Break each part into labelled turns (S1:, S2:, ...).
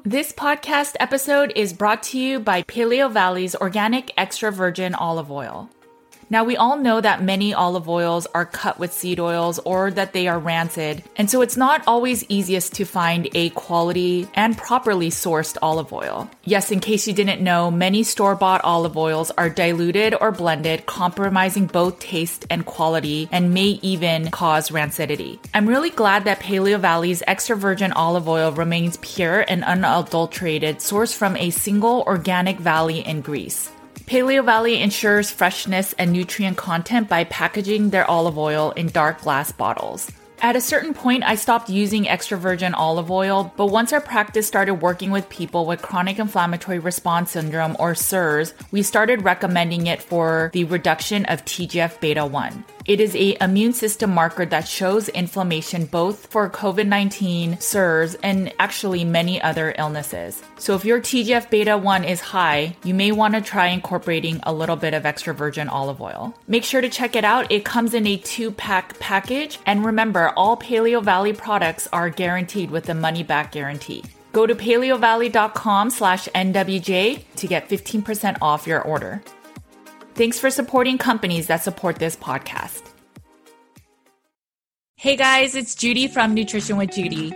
S1: This podcast episode is brought to you by Paleo Valley's organic extra virgin olive oil. Now, we all know that many olive oils are cut with seed oils or that they are rancid, and so it's not always easiest to find a quality and properly sourced olive oil. Yes, in case you didn't know, many store-bought olive oils are diluted or blended, compromising both taste and quality, and may even cause rancidity. I'm really glad that Paleo Valley's extra virgin olive oil remains pure and unadulterated, sourced from a single organic valley in Greece. Paleo Valley ensures freshness and nutrient content by packaging their olive oil in dark glass bottles. At a certain point, I stopped using extra virgin olive oil, but once our practice started working with people with chronic inflammatory response syndrome or CIRS, we started recommending it for the reduction of TGF-beta 1. It is an immune system marker that shows inflammation both for COVID-19, CIRS, and actually many other illnesses. So if your TGF-beta 1 is high, you may want to try incorporating a little bit of extra virgin olive oil. Make sure to check it out. It comes in a 2-pack package. And remember, all Paleo Valley products are guaranteed with a money-back guarantee. Go to paleovalley.com/NWJ to get 15% off your order. Thanks for supporting companies that support this podcast. Hey guys, it's Judy from Nutrition with Judy.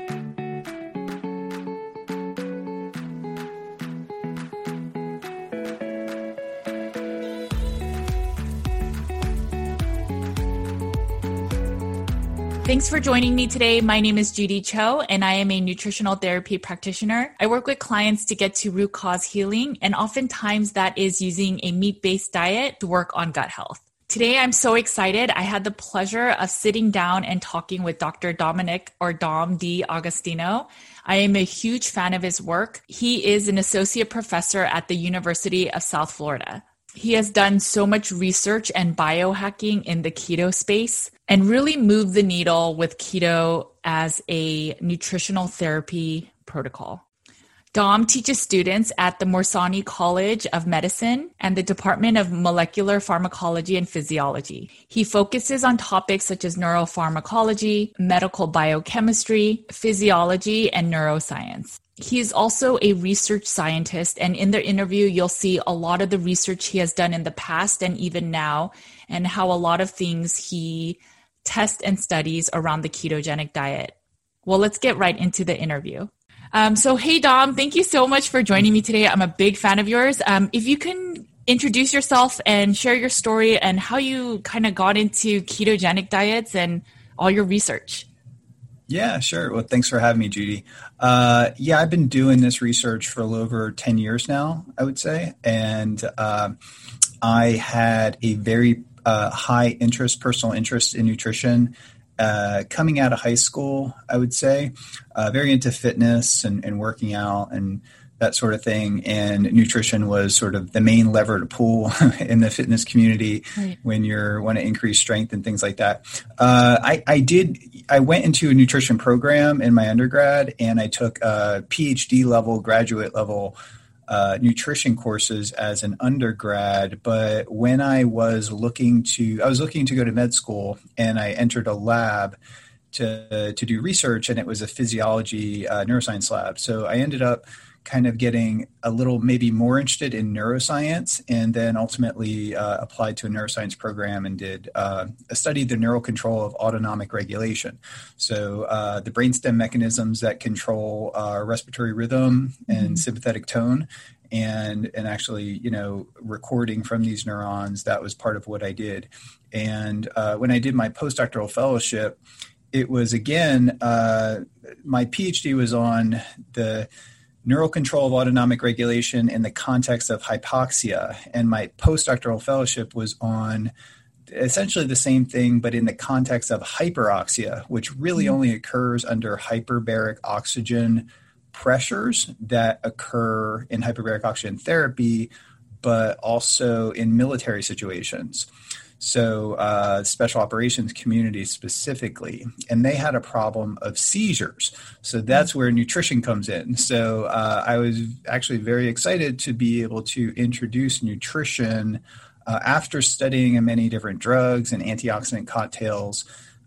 S1: Thanks for joining me today. My name is Judy Cho, and I am a nutritional therapy practitioner. I work with clients to get to root cause healing, and oftentimes that is using a meat-based diet to work on gut health. Today, I'm so excited. I had the pleasure of sitting down and talking with Dr. Dominic or Dom D'Agostino. I am a huge fan of his work. He is an associate professor at the University of South Florida. He has done so much research and biohacking in the keto space and really moved the needle with keto as a nutritional therapy protocol. Dom teaches students at the Morsani College of Medicine and the Department of Molecular Pharmacology and Physiology. He focuses on topics such as neuropharmacology, medical biochemistry, physiology, and neuroscience. He is also a research scientist, and in the interview, you'll see a lot of the research he has done in the past and even now, and how a lot of things he tests and studies around the ketogenic diet. Well, let's get right into the interview. Hey, Dom, thank you so much for joining me today. I'm a big fan of yours. If you can introduce yourself and share your story and how you kind of got into ketogenic diets and all your research.
S2: Yeah, sure. Well, thanks for having me, Judy. I've been doing this research for a little over 10 years now, I would say. And I had a very high interest, personal interest in nutrition coming out of high school, I would say. Very into fitness and working out and that sort of thing. And nutrition was sort of the main lever to pull in the fitness community when you want to increase strength and things like that. I went into a nutrition program in my undergrad, and I took PhD level, graduate level nutrition courses as an undergrad. But when I was looking to go to med school, and I entered a lab to do research, and it was a physiology neuroscience lab. So I ended up kind of getting a little maybe more interested in neuroscience, and then ultimately applied to a neuroscience program and studied the neural control of autonomic regulation. So the brainstem mechanisms that control our respiratory rhythm and sympathetic tone, and actually, recording from these neurons, that was part of what I did. And when I did my postdoctoral fellowship, it was again, my PhD was on the neural control of autonomic regulation in the context of hypoxia. And my postdoctoral fellowship was on essentially the same thing, but in the context of hyperoxia, which really only occurs under hyperbaric oxygen pressures that occur in hyperbaric oxygen therapy, but also in military situations. So special operations community specifically, and they had a problem of seizures. So that's where nutrition comes in. So I was actually very excited to be able to introduce nutrition after studying many different drugs and antioxidant cocktails.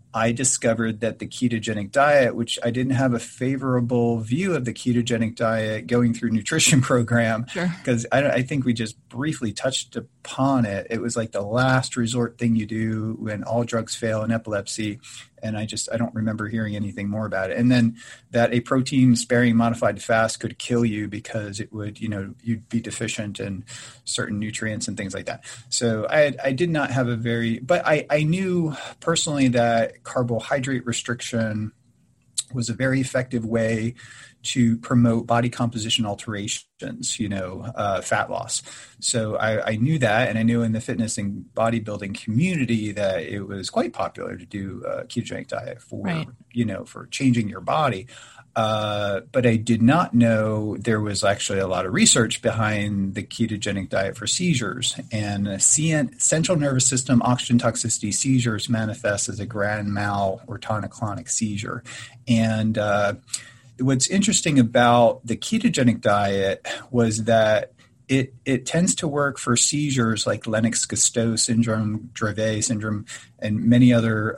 S2: I discovered that the ketogenic diet, which I didn't have a favorable view of the ketogenic diet going through nutrition program, because I think we just briefly touched upon it. It was like the last resort thing you do when all drugs fail in epilepsy. And I don't remember hearing anything more about it. And then that a protein sparing modified fast could kill you because it would, you'd be deficient in certain nutrients and things like that. So I did not have but I knew personally that carbohydrate restriction was a very effective way to promote body composition alterations, fat loss. So I knew that, and I knew in the fitness and bodybuilding community that it was quite popular to do a ketogenic diet for, for changing your body. But I did not know there was actually a lot of research behind the ketogenic diet for seizures. And central nervous system oxygen toxicity seizures manifest as a grand mal or tonic-clonic seizure. And what's interesting about the ketogenic diet was that it tends to work for seizures like Lennox-Gastaut syndrome, Dravet syndrome, and many other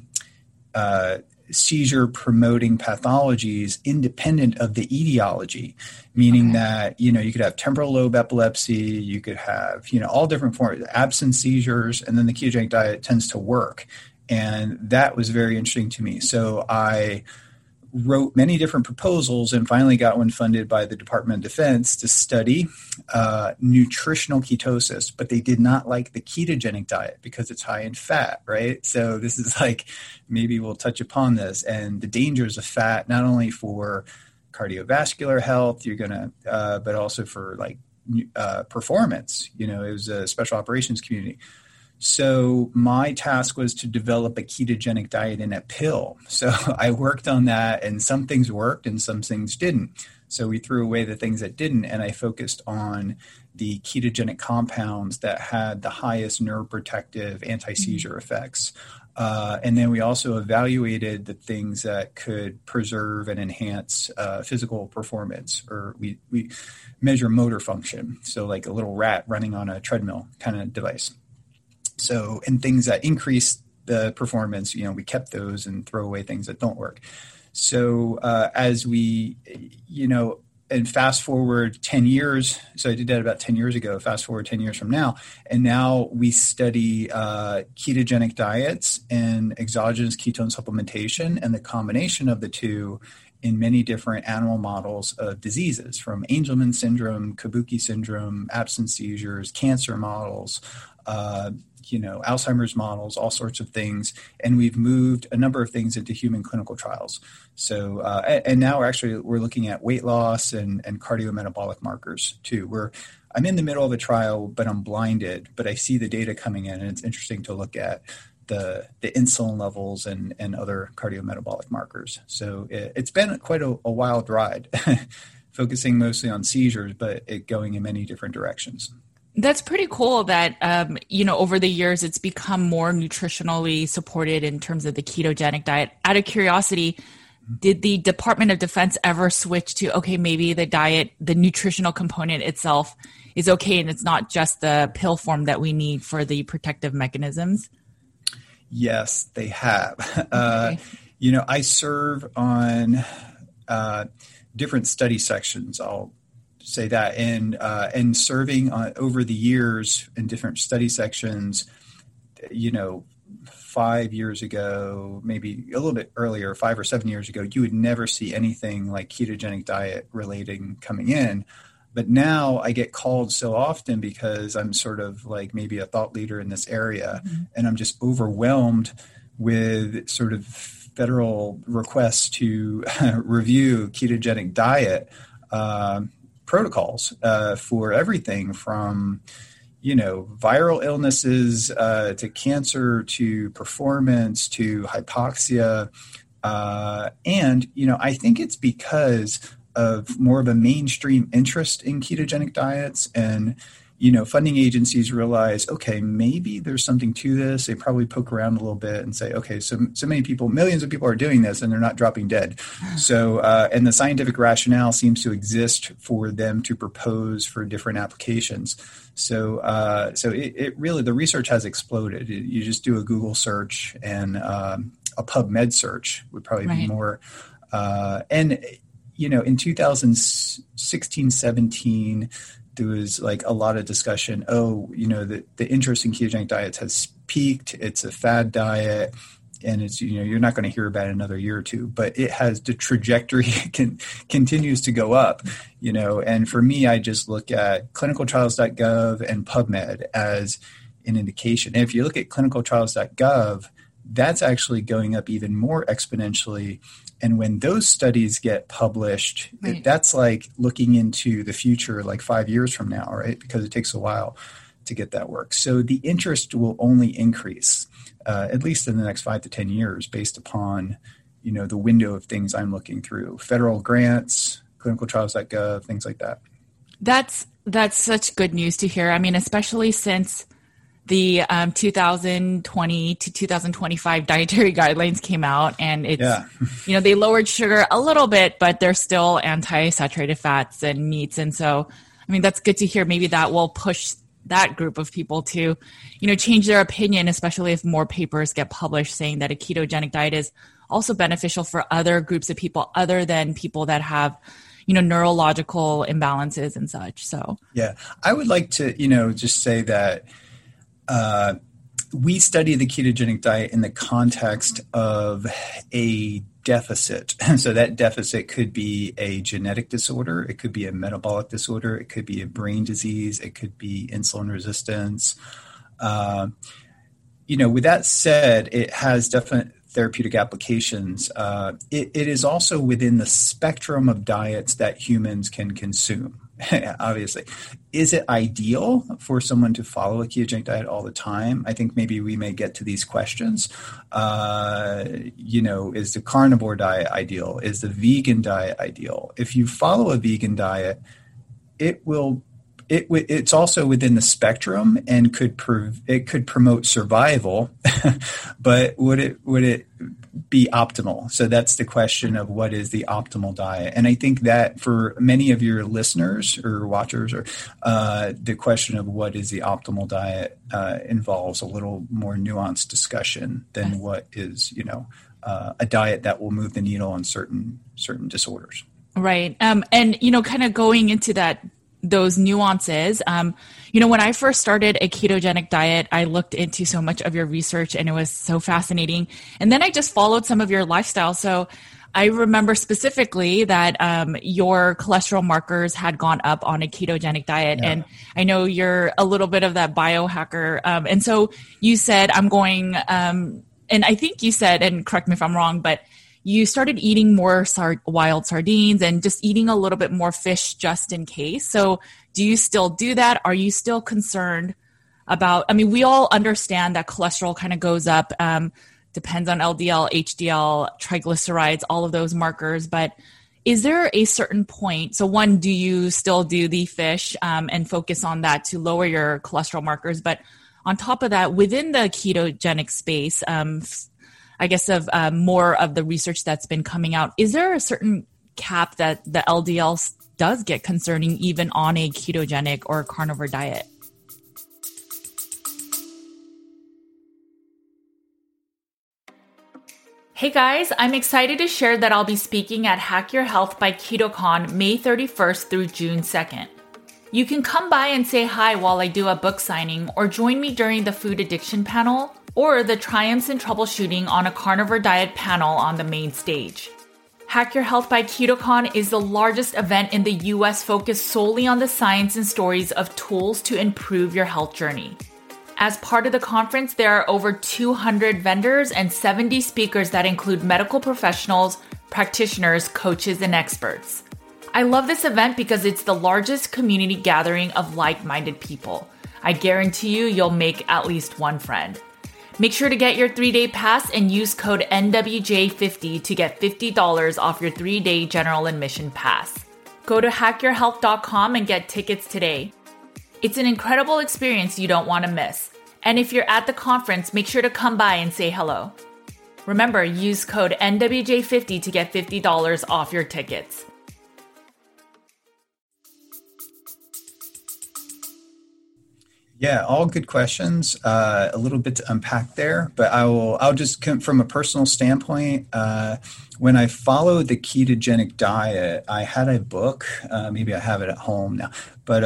S2: seizure-promoting pathologies independent of the etiology, meaning that, you could have temporal lobe epilepsy, you could have, all different forms, absence seizures, and then the ketogenic diet tends to work. And that was very interesting to me. So I wrote many different proposals and finally got one funded by the Department of Defense to study nutritional ketosis, but they did not like the ketogenic diet because it's high in fat, right? So this is maybe we'll touch upon this and the dangers of fat, not only for cardiovascular health, but also for performance. It was a special operations community. So my task was to develop a ketogenic diet in a pill. So I worked on that, and some things worked and some things didn't. So we threw away the things that didn't, and I focused on the ketogenic compounds that had the highest neuroprotective anti-seizure effects. And then we also evaluated the things that could preserve and enhance physical performance, or we measure motor function. So like a little rat running on a treadmill kind of device. So, and things that increase the performance, we kept those and throw away things that don't work. So as we, and fast forward 10 years, so I did that about 10 years ago, fast forward 10 years from now, and now we study ketogenic diets and exogenous ketone supplementation and the combination of the two in many different animal models of diseases, from Angelman syndrome, Kabuki syndrome, absence seizures, cancer models, Alzheimer's models, all sorts of things. And we've moved a number of things into human clinical trials. So, and now we're looking at weight loss and cardiometabolic markers too. I'm in the middle of a trial, but I'm blinded, but I see the data coming in, and it's interesting to look at the insulin levels and other cardiometabolic markers. So it's been quite a wild ride, focusing mostly on seizures, but it going in many different directions.
S1: That's pretty cool that, over the years, it's become more nutritionally supported in terms of the ketogenic diet. Out of curiosity, did the Department of Defense ever switch to, okay, maybe the diet, the nutritional component itself is okay, and it's not just the pill form that we need for the protective mechanisms?
S2: Yes, they have.
S1: Okay.
S2: I serve on different study sections. I'll say that, and serving over the years in different study sections, 5 years ago, maybe a little bit earlier, 5 or 7 years ago, you would never see anything like ketogenic diet relating coming in. But now I get called so often because I'm sort of like maybe a thought leader in this area, and I'm just overwhelmed with sort of federal requests to review ketogenic diet protocols for everything from, viral illnesses to cancer to performance to hypoxia. And, I think it's because of more of a mainstream interest in ketogenic diets, and funding agencies realize, okay, maybe there's something to this. They probably poke around a little bit and say, okay, so many people, millions of people are doing this and they're not dropping dead. So, and the scientific rationale seems to exist for them to propose for different applications. So, it really, the research has exploded. You just do a Google search and a PubMed search would probably be
S1: Right.
S2: more. And, in 2016, 17, there was like a lot of discussion. The interest in ketogenic diets has peaked. It's a fad diet. And it's, you're not going to hear about it another year or two, but it has the trajectory continues to go up, and for me, I just look at clinicaltrials.gov and PubMed as an indication. And if you look at clinicaltrials.gov, that's actually going up even more exponentially. And when those studies get published,
S1: Right.
S2: That's like looking into the future, like 5 years from now, right? Because it takes a while to get that work. So the interest will only increase, at least in the next 5 to 10 years, based upon, the window of things I'm looking through. Federal grants, clinicaltrials.gov, things like that.
S1: That's such good news to hear. I mean, especially since the 2020 to 2025 dietary guidelines came out, and it's, they lowered sugar a little bit, but they're still anti-saturated fats and meats. And so, I mean, that's good to hear. Maybe that will push that group of people to, change their opinion, especially if more papers get published saying that a ketogenic diet is also beneficial for other groups of people other than people that have, neurological imbalances and such. So,
S2: yeah, I would like to, just say that we study the ketogenic diet in the context of a deficit. So that deficit could be a genetic disorder. It could be a metabolic disorder. It could be a brain disease. It could be insulin resistance. With that said, it has definite therapeutic applications. It is also within the spectrum of diets that humans can consume. Obviously. Is it ideal for someone to follow a ketogenic diet all the time? I think maybe we may get to these questions. Is the carnivore diet ideal? Is the vegan diet ideal? If you follow a vegan diet, it's also within the spectrum and it could promote survival, but would it be optimal? So that's the question of what is the optimal diet. And I think that for many of your listeners or watchers, or the question of what is the optimal diet involves a little more nuanced discussion than what is, a diet that will move the needle on certain disorders.
S1: Right. And, kind of going into those nuances. When I first started a ketogenic diet, I looked into so much of your research and it was so fascinating. And then I just followed some of your lifestyle. So I remember specifically that your cholesterol markers had gone up on a ketogenic diet. Yeah. And I know you're a little bit of that biohacker. And so you said, I'm going, and I think you said, and correct me if I'm wrong, but you started eating more wild sardines and just eating a little bit more fish just in case. So do you still do that? Are you still concerned about, we all understand that cholesterol kind of goes up, depends on LDL, HDL, triglycerides, all of those markers. But is there a certain point? So one, do you still do the fish and focus on that to lower your cholesterol markers? But on top of that, within the ketogenic space, I guess of more of the research that's been coming out, is there a certain cap that the LDL does get concerning even on a ketogenic or carnivore diet? Hey guys, I'm excited to share that I'll be speaking at Hack Your Health by KetoCon May 31st through June 2nd. You can come by and say hi while I do a book signing, or join me during the food addiction panel, or the Triumphs in Troubleshooting on a Carnivore Diet panel on the main stage. Hack Your Health by KetoCon is the largest event in the US focused solely on the science and stories of tools to improve your health journey. As part of the conference, there are over 200 vendors and 70 speakers that include medical professionals, practitioners, coaches, and experts. I love this event because it's the largest community gathering of like-minded people. I guarantee you'll make at least one friend. Make sure to get your 3-day pass and use code NWJ50 to get $50 off your 3-day general admission pass. Go to hackyourhealth.com and get tickets today. It's an incredible experience you don't want to miss. And if you're at the conference, make sure to come by and say hello. Remember, use code NWJ50 to get $50 off your tickets.
S2: Yeah, all good questions. A little bit to unpack there, but I'll just come from a personal standpoint. When I followed the ketogenic diet, I had a book. Maybe I have it at home now, but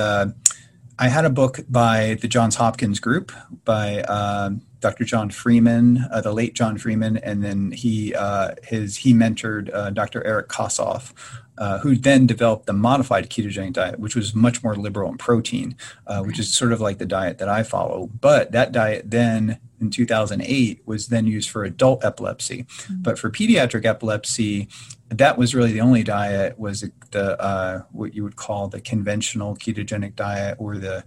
S2: I had a book by the Johns Hopkins group by Dr. John Freeman, the late John Freeman, and then he mentored Dr. Eric Kossoff, who then developed the modified ketogenic diet, which was much more liberal in protein, which is sort of like the diet that I follow. But that diet then in 2008 was then used for adult epilepsy. Mm-hmm. But for pediatric epilepsy, that was really the only diet, was the what you would call the conventional ketogenic diet, or the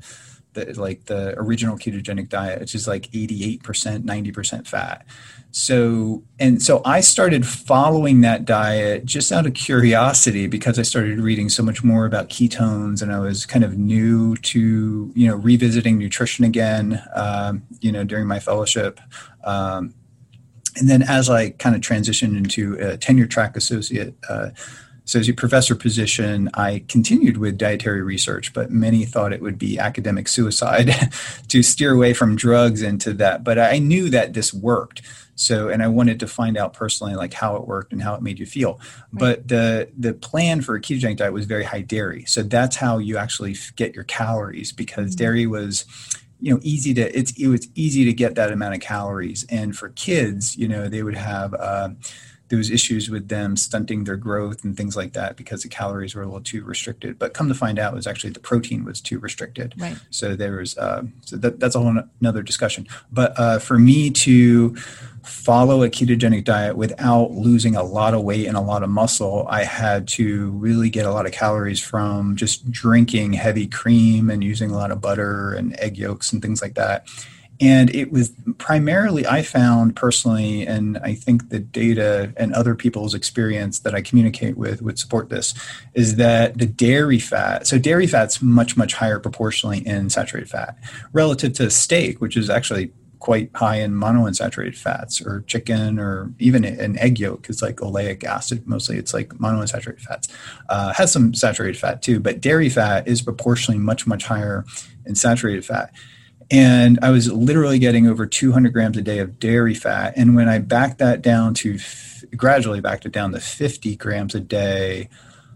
S2: original ketogenic diet, which is like 88%, 90% fat. So I started following that diet just out of curiosity, because I started reading so much more about ketones, and I was kind of new to, revisiting nutrition again, during my fellowship. And then as I kind of transitioned into a tenure track associate professor position, I continued with dietary research, but many thought it would be academic suicide to steer away from drugs into that. But I knew that this worked. And I wanted to find out personally, like, how it worked and how it made you feel. Right. But the plan for a ketogenic diet was very high dairy. So that's how you actually get your calories, because dairy was, it was easy to get that amount of calories. And for kids, they would have, there was issues with them stunting their growth and things like that, because the calories were a little too restricted. But come to find out, it was actually the protein was too restricted. Right. So there was that's a whole another discussion. But for me to follow a ketogenic diet without losing a lot of weight and a lot of muscle, I had to really get a lot of calories from just drinking heavy cream and using a lot of butter and egg yolks and things like that. And it was primarily, I found personally, and I think the data and other people's experience that I communicate with would support this, is that the dairy fat, so dairy fat's much, much higher proportionally in saturated fat relative to steak, which is actually quite high in monounsaturated fats, or chicken, or even an egg yolk is like oleic acid. Mostly it's like monounsaturated fats. Has some saturated fat too, but dairy fat is proportionally much, much higher in saturated fat. And I was literally getting over 200 grams a day of dairy fat. And when I backed that down to, gradually backed it down to 50 grams a day,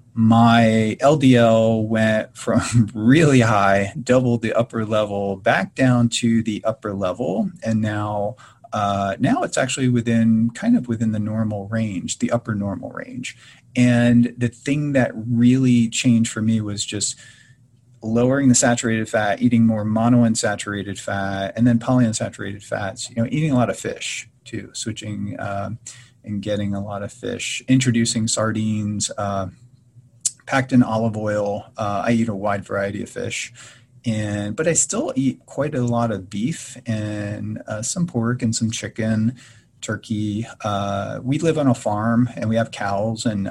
S2: my LDL went from really high, doubled the upper level, back down to the upper level. And now it's actually within the normal range, the upper normal range. And the thing that really changed for me was just lowering the saturated fat, eating more monounsaturated fat, and then polyunsaturated fats, eating a lot of fish too, switching and getting a lot of fish, introducing sardines, packed in olive oil. I eat a wide variety of fish, but I still eat quite a lot of beef and some pork and some chicken, turkey. We live on a farm and we have cows, and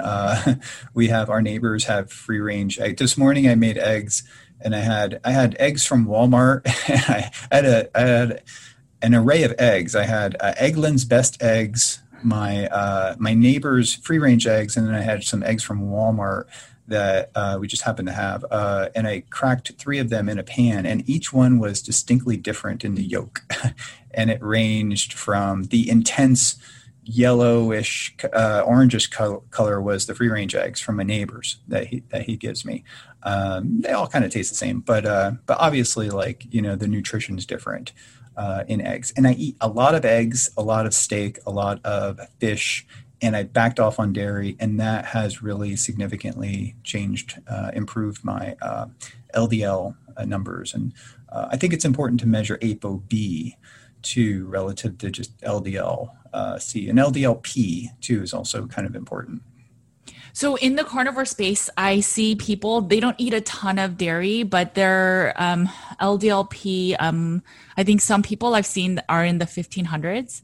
S2: our neighbors have free range eggs. This morning I made eggs, and I had eggs from Walmart. I had an array of eggs. I had Eggland's Best Eggs, my neighbor's free range eggs, and then I had some eggs from Walmart that we just happened to have. And I cracked 3 of them in a pan, and each one was distinctly different in the yolk. And it ranged from the intense yellowish, orangish color was the free range eggs from my neighbors that he gives me. They all kind of taste the same, but obviously, the nutrition is different in eggs. And I eat a lot of eggs, a lot of steak, a lot of fish, and I backed off on dairy, and that has really significantly improved my LDL numbers. And I think it's important to measure ApoB too, relative to just LDL-C. And LDL-P too is also kind of important.
S1: So in the carnivore space, I see people, they don't eat a ton of dairy, but their LDL-P, I think some people I've seen are in the 1500s.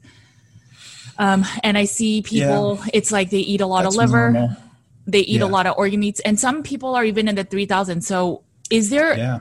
S1: And I see people, it's like they eat a lot of liver, normal. They eat a lot of organ meats, and some people are even in the 3000. So is there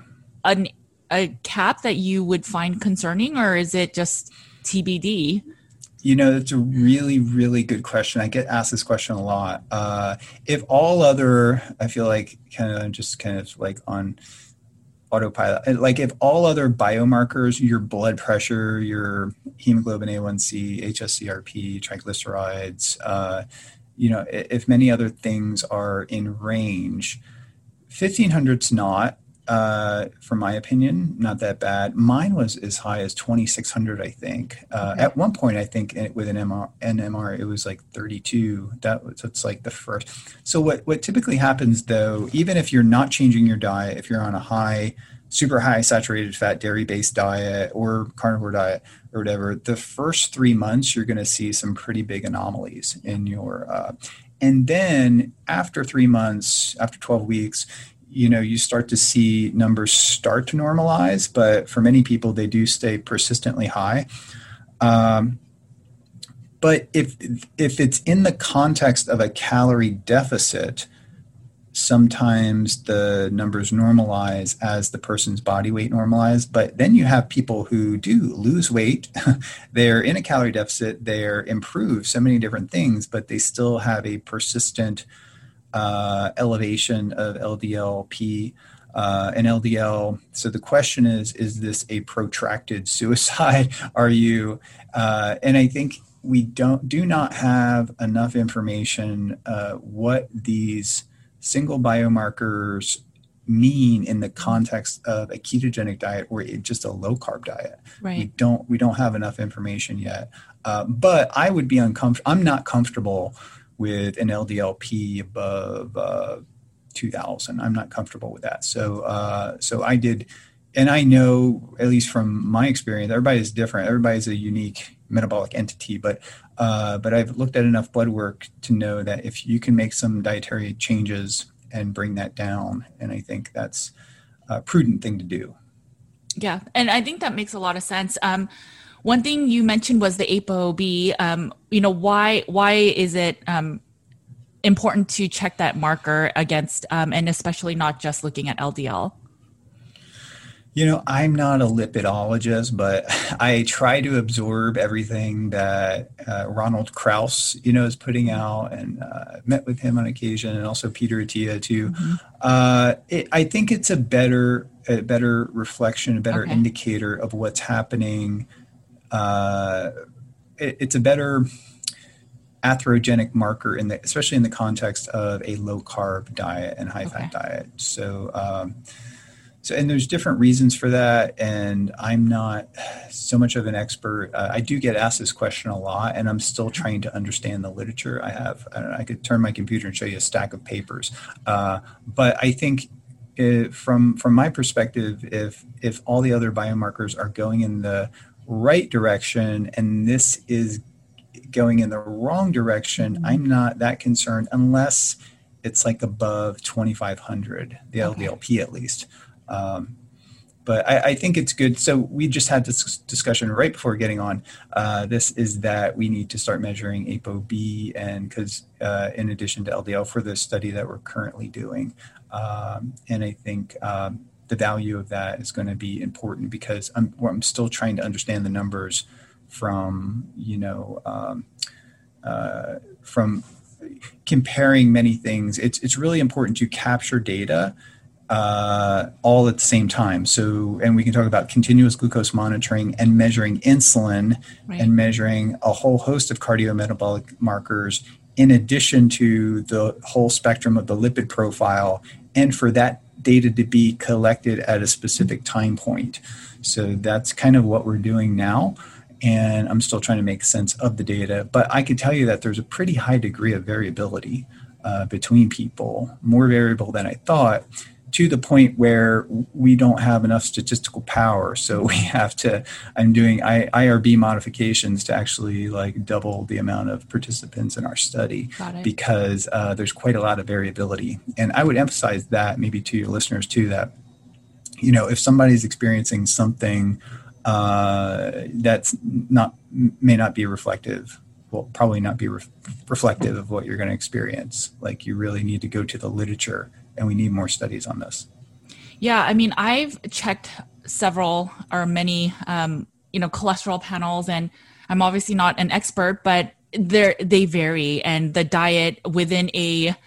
S1: a cap that you would find concerning, or is it just TBD?
S2: That's a really, really good question. I get asked this question a lot. If all other, I feel like kind of like on autopilot. Like if all other biomarkers, your blood pressure, your hemoglobin A1C, HSCRP, triglycerides, if many other things are in range, 1500's not, from my opinion, not that bad. Mine was as high as 2600, I think. Okay. At one point, I think with an NMR, it was like 32. That's like the first. So what typically happens though, even if you're not changing your diet, if you're on a super high saturated fat dairy-based diet or carnivore diet or whatever, the first 3 months, you're going to see some pretty big anomalies in your, and then after 3 months, after 12 weeks, you start to see numbers start to normalize, but for many people, they do stay persistently high. But if it's in the context of a calorie deficit, sometimes the numbers normalize as the person's body weight normalizes. But then you have people who do lose weight. They're in a calorie deficit. They're improved so many different things, but they still have a persistent elevation of LDL-P and LDL. So the question is this a protracted suicide? Are you? And I think we do not have enough information what these single biomarkers mean in the context of a ketogenic diet or just a low carb diet.
S1: Right.
S2: We don't have enough information yet. But I would be uncomfortable. I'm not comfortable with an LDL-P above 2,000. I'm not comfortable with that. So I did, and I know, at least from my experience, everybody is different. Everybody's a unique metabolic entity, but I've looked at enough blood work to know that if you can make some dietary changes and bring that down, and I think that's a prudent thing to do.
S1: Yeah, and I think that makes a lot of sense. One thing you mentioned was the ApoB. Why is it important to check that marker against, and especially not just looking at LDL?
S2: I'm not a lipidologist, but I try to absorb everything that Ronald Krauss, is putting out, and met with him on occasion, and also Peter Attia too. Mm-hmm. I think it's a better reflection, a better indicator of what's happening. It's a better atherogenic marker especially in the context of a low carb diet and high fat diet. So and there's different reasons for that, and I'm not so much of an expert. I do get asked this question a lot, and I'm still trying to understand the literature. I could turn my computer and show you a stack of papers, but I think from my perspective, if all the other biomarkers are going in the right direction and this is going in the wrong direction, I'm not that concerned unless it's like above 2,500, the LDL-P at least. But I think it's good. So we just had this discussion right before getting on. This is that we need to start measuring ApoB, and because in addition to LDL for the study that we're currently doing, and I think the value of that is going to be important because I'm still trying to understand the numbers from from comparing many things. It's really important to capture data all at the same time. So, and we can talk about continuous glucose monitoring and measuring insulin, right, and measuring a whole host of cardiometabolic markers in addition to the whole spectrum of the lipid profile, and for that data to be collected at a specific time point. So that's kind of what we're doing now. And I'm still trying to make sense of the data, but I could tell you that there's a pretty high degree of variability between people, more variable than I thought, to the point where we don't have enough statistical power. So we have to, I'm doing IRB modifications to actually like double the amount of participants in our study because there's quite a lot of variability. And I would emphasize that maybe to your listeners too, that, if somebody's experiencing something that's may not be reflective, will probably not be reflective of what you're going to experience. Like you really need to go to the literature, and we need more studies on this.
S1: Yeah, I mean, I've checked several or many, cholesterol panels, and I'm obviously not an expert, but they vary, and the diet within a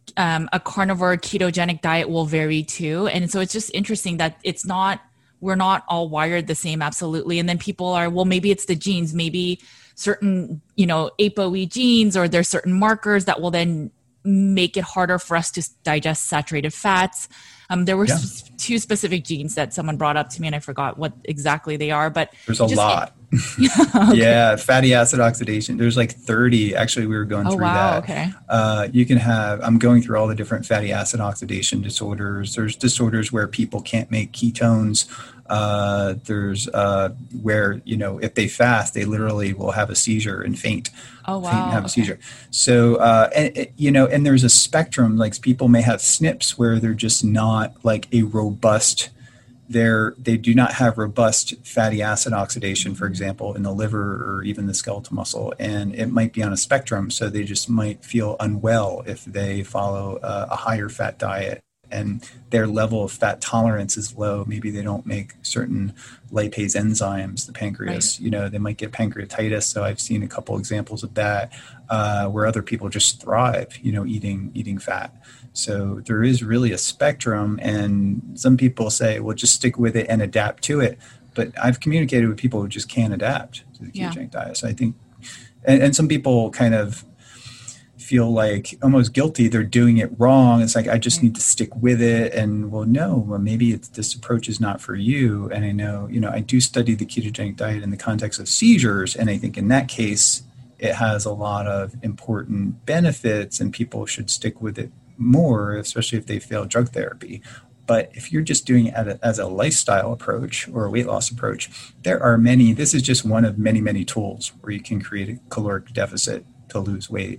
S1: a carnivore ketogenic diet will vary too. And so it's just interesting that we're not all wired the same. Absolutely. And then people are, well, maybe it's the genes, maybe certain, ApoE genes, or there's certain markers that will then make it harder for us to digest saturated fats. There were two specific genes that someone brought up to me, and I forgot what exactly they are, but
S2: there's a lot.
S1: Okay.
S2: Yeah. Fatty acid oxidation. There's like 30. Actually, we were going through that.
S1: Okay.
S2: You can I'm going through all the different fatty acid oxidation disorders. There's disorders where people can't make ketones. There's where, if they fast, they literally will have a seizure and faint.
S1: Oh, wow.
S2: Faint and have a seizure. So, and there's a spectrum, like people may have SNPs where they're just not like a robust, they do not have robust fatty acid oxidation, for example, in the liver or even the skeletal muscle. And it might be on a spectrum. So they just might feel unwell if they follow a higher fat diet, and their level of fat tolerance is low. Maybe they don't make certain lipase enzymes, the pancreas,
S1: right.
S2: They might get pancreatitis. So I've seen a couple examples of that, where other people just thrive, eating fat. So there is really a spectrum, and some people say, well, just stick with it and adapt to it. But I've communicated with people who just can't adapt to the ketogenic diet. So I think, and some people kind of feel like almost guilty they're doing it wrong. It's like, I just need to stick with it. And maybe this approach is not for you. And I know, I do study the ketogenic diet in the context of seizures. And I think in that case, it has a lot of important benefits and people should stick with it more, especially if they fail drug therapy. But if you're just doing it as a lifestyle approach or a weight loss approach, this is just one of many, many tools where you can create a caloric deficit to lose weight.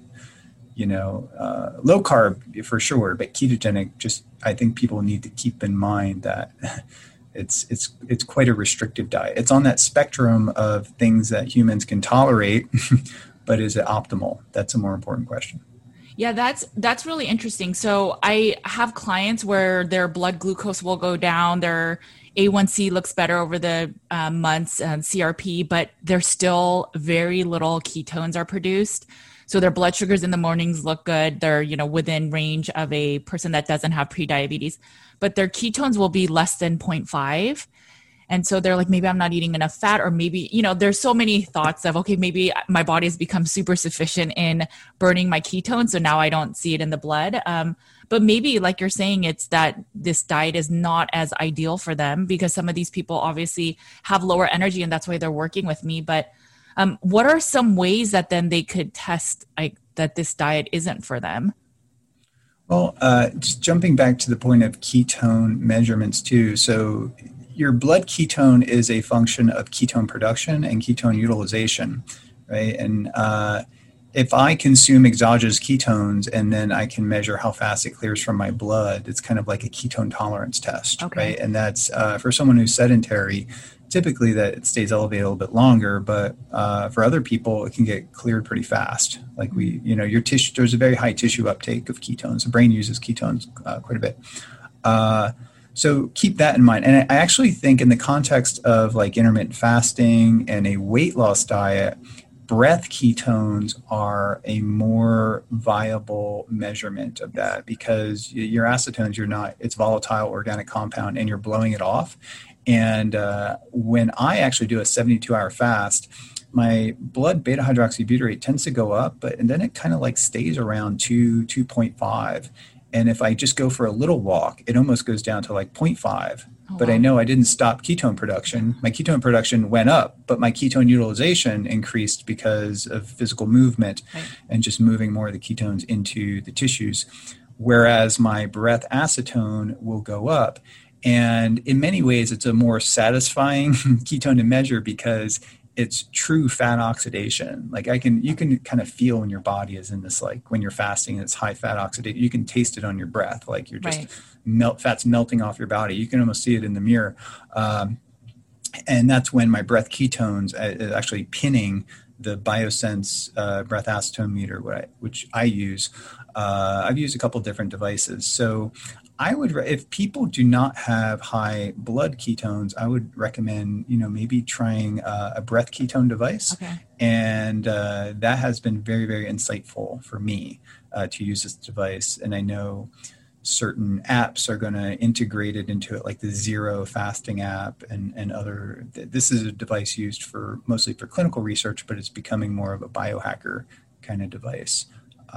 S2: Low carb for sure, but ketogenic, I think people need to keep in mind that it's quite a restrictive diet. It's on that spectrum of things that humans can tolerate, but is it optimal? That's a more important question.
S1: Yeah, that's really interesting. So I have clients where their blood glucose will go down, their A1C looks better over the months, CRP, but there's still very little ketones are produced. So their blood sugars in the mornings look good. They're, within range of a person that doesn't have prediabetes, but their ketones will be less than 0.5. And so they're like, maybe I'm not eating enough fat, or maybe, there's so many thoughts of, okay, maybe my body has become super sufficient in burning my ketones. So now I don't see it in the blood. But maybe like you're saying, it's that this diet is not as ideal for them because some of these people obviously have lower energy and that's why they're working with me. But what are some ways that then they could test that this diet isn't for them?
S2: Well, just jumping back to the point of ketone measurements too. So your blood ketone is a function of ketone production and ketone utilization, right? And if I consume exogenous ketones and then I can measure how fast it clears from my blood, it's kind of like a ketone tolerance test,
S1: okay.
S2: Right? And that's for someone who's sedentary, typically that it stays elevated a little bit longer, but for other people, it can get cleared pretty fast. Like your tissue, there's a very high tissue uptake of ketones. The brain uses ketones quite a bit. So keep that in mind. And I actually think in the context of like intermittent fasting and a weight loss diet, breath ketones are a more viable measurement of that because your acetones, it's volatile organic compound and you're blowing it off. And when I actually do a 72-hour fast, my blood beta hydroxybutyrate tends to go up, and then it kind of like stays around 2.5. And if I just go for a little walk, it almost goes down to like 0.5. Oh, but wow. I know I didn't stop ketone production. My ketone production went up, but my ketone utilization increased because of physical movement and just moving more of the ketones into the tissues. Whereas my breath acetone will go up. And in many ways, it's a more satisfying ketone to measure because it's true fat oxidation. Like you can kind of feel when your body is in this, like when you're fasting, it's high fat oxidation. You can taste it on your breath. Like you're just fat's melting off your body. You can almost see it in the mirror. And that's when my breath ketones is actually pinning the Biosense breath acetone meter, which I use. I've used a couple different devices. So I would, if people do not have high blood ketones, I would recommend, maybe trying a breath ketone device.
S1: Okay.
S2: And that has been very, very insightful for me to use this device. And I know certain apps are going to integrate it into it, like the Zero fasting app and other. This is a device used mostly for clinical research, but it's becoming more of a biohacker kind of device.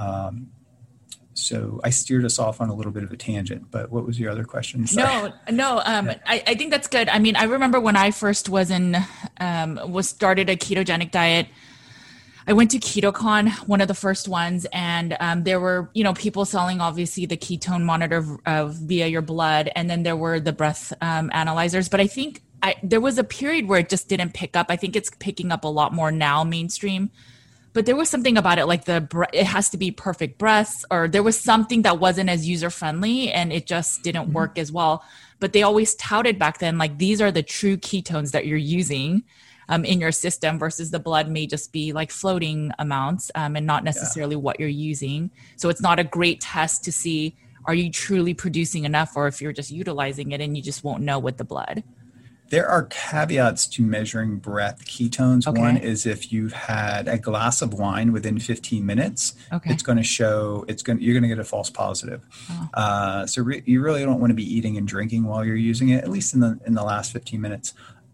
S2: So I steered us off on a little bit of a tangent, but what was your other question?
S1: Sorry. No. I think that's good. I mean, I remember when I first started a ketogenic diet, I went to KetoCon, one of the first ones, and there were, people selling obviously the ketone monitor via your blood, and then there were the breath analyzers. But I think there was a period where it just didn't pick up. I think it's picking up a lot more now, mainstream. But there was something about it, like it has to be perfect breaths, or there was something that wasn't as user friendly, and it just didn't work as well. But they always touted back then, like, these are the true ketones that you're using in your system, versus the blood may just be like floating amounts and not necessarily what you're using. So it's not a great test to see, are you truly producing enough, or if you're just utilizing it and you just won't know with the blood.
S2: There are caveats to measuring breath ketones. Okay. One is if you've had a glass of wine within 15 minutes, it's going to show you're going to get a false positive. Oh. So you really don't want to be eating and drinking while you're using it, at least in the last 15 minutes.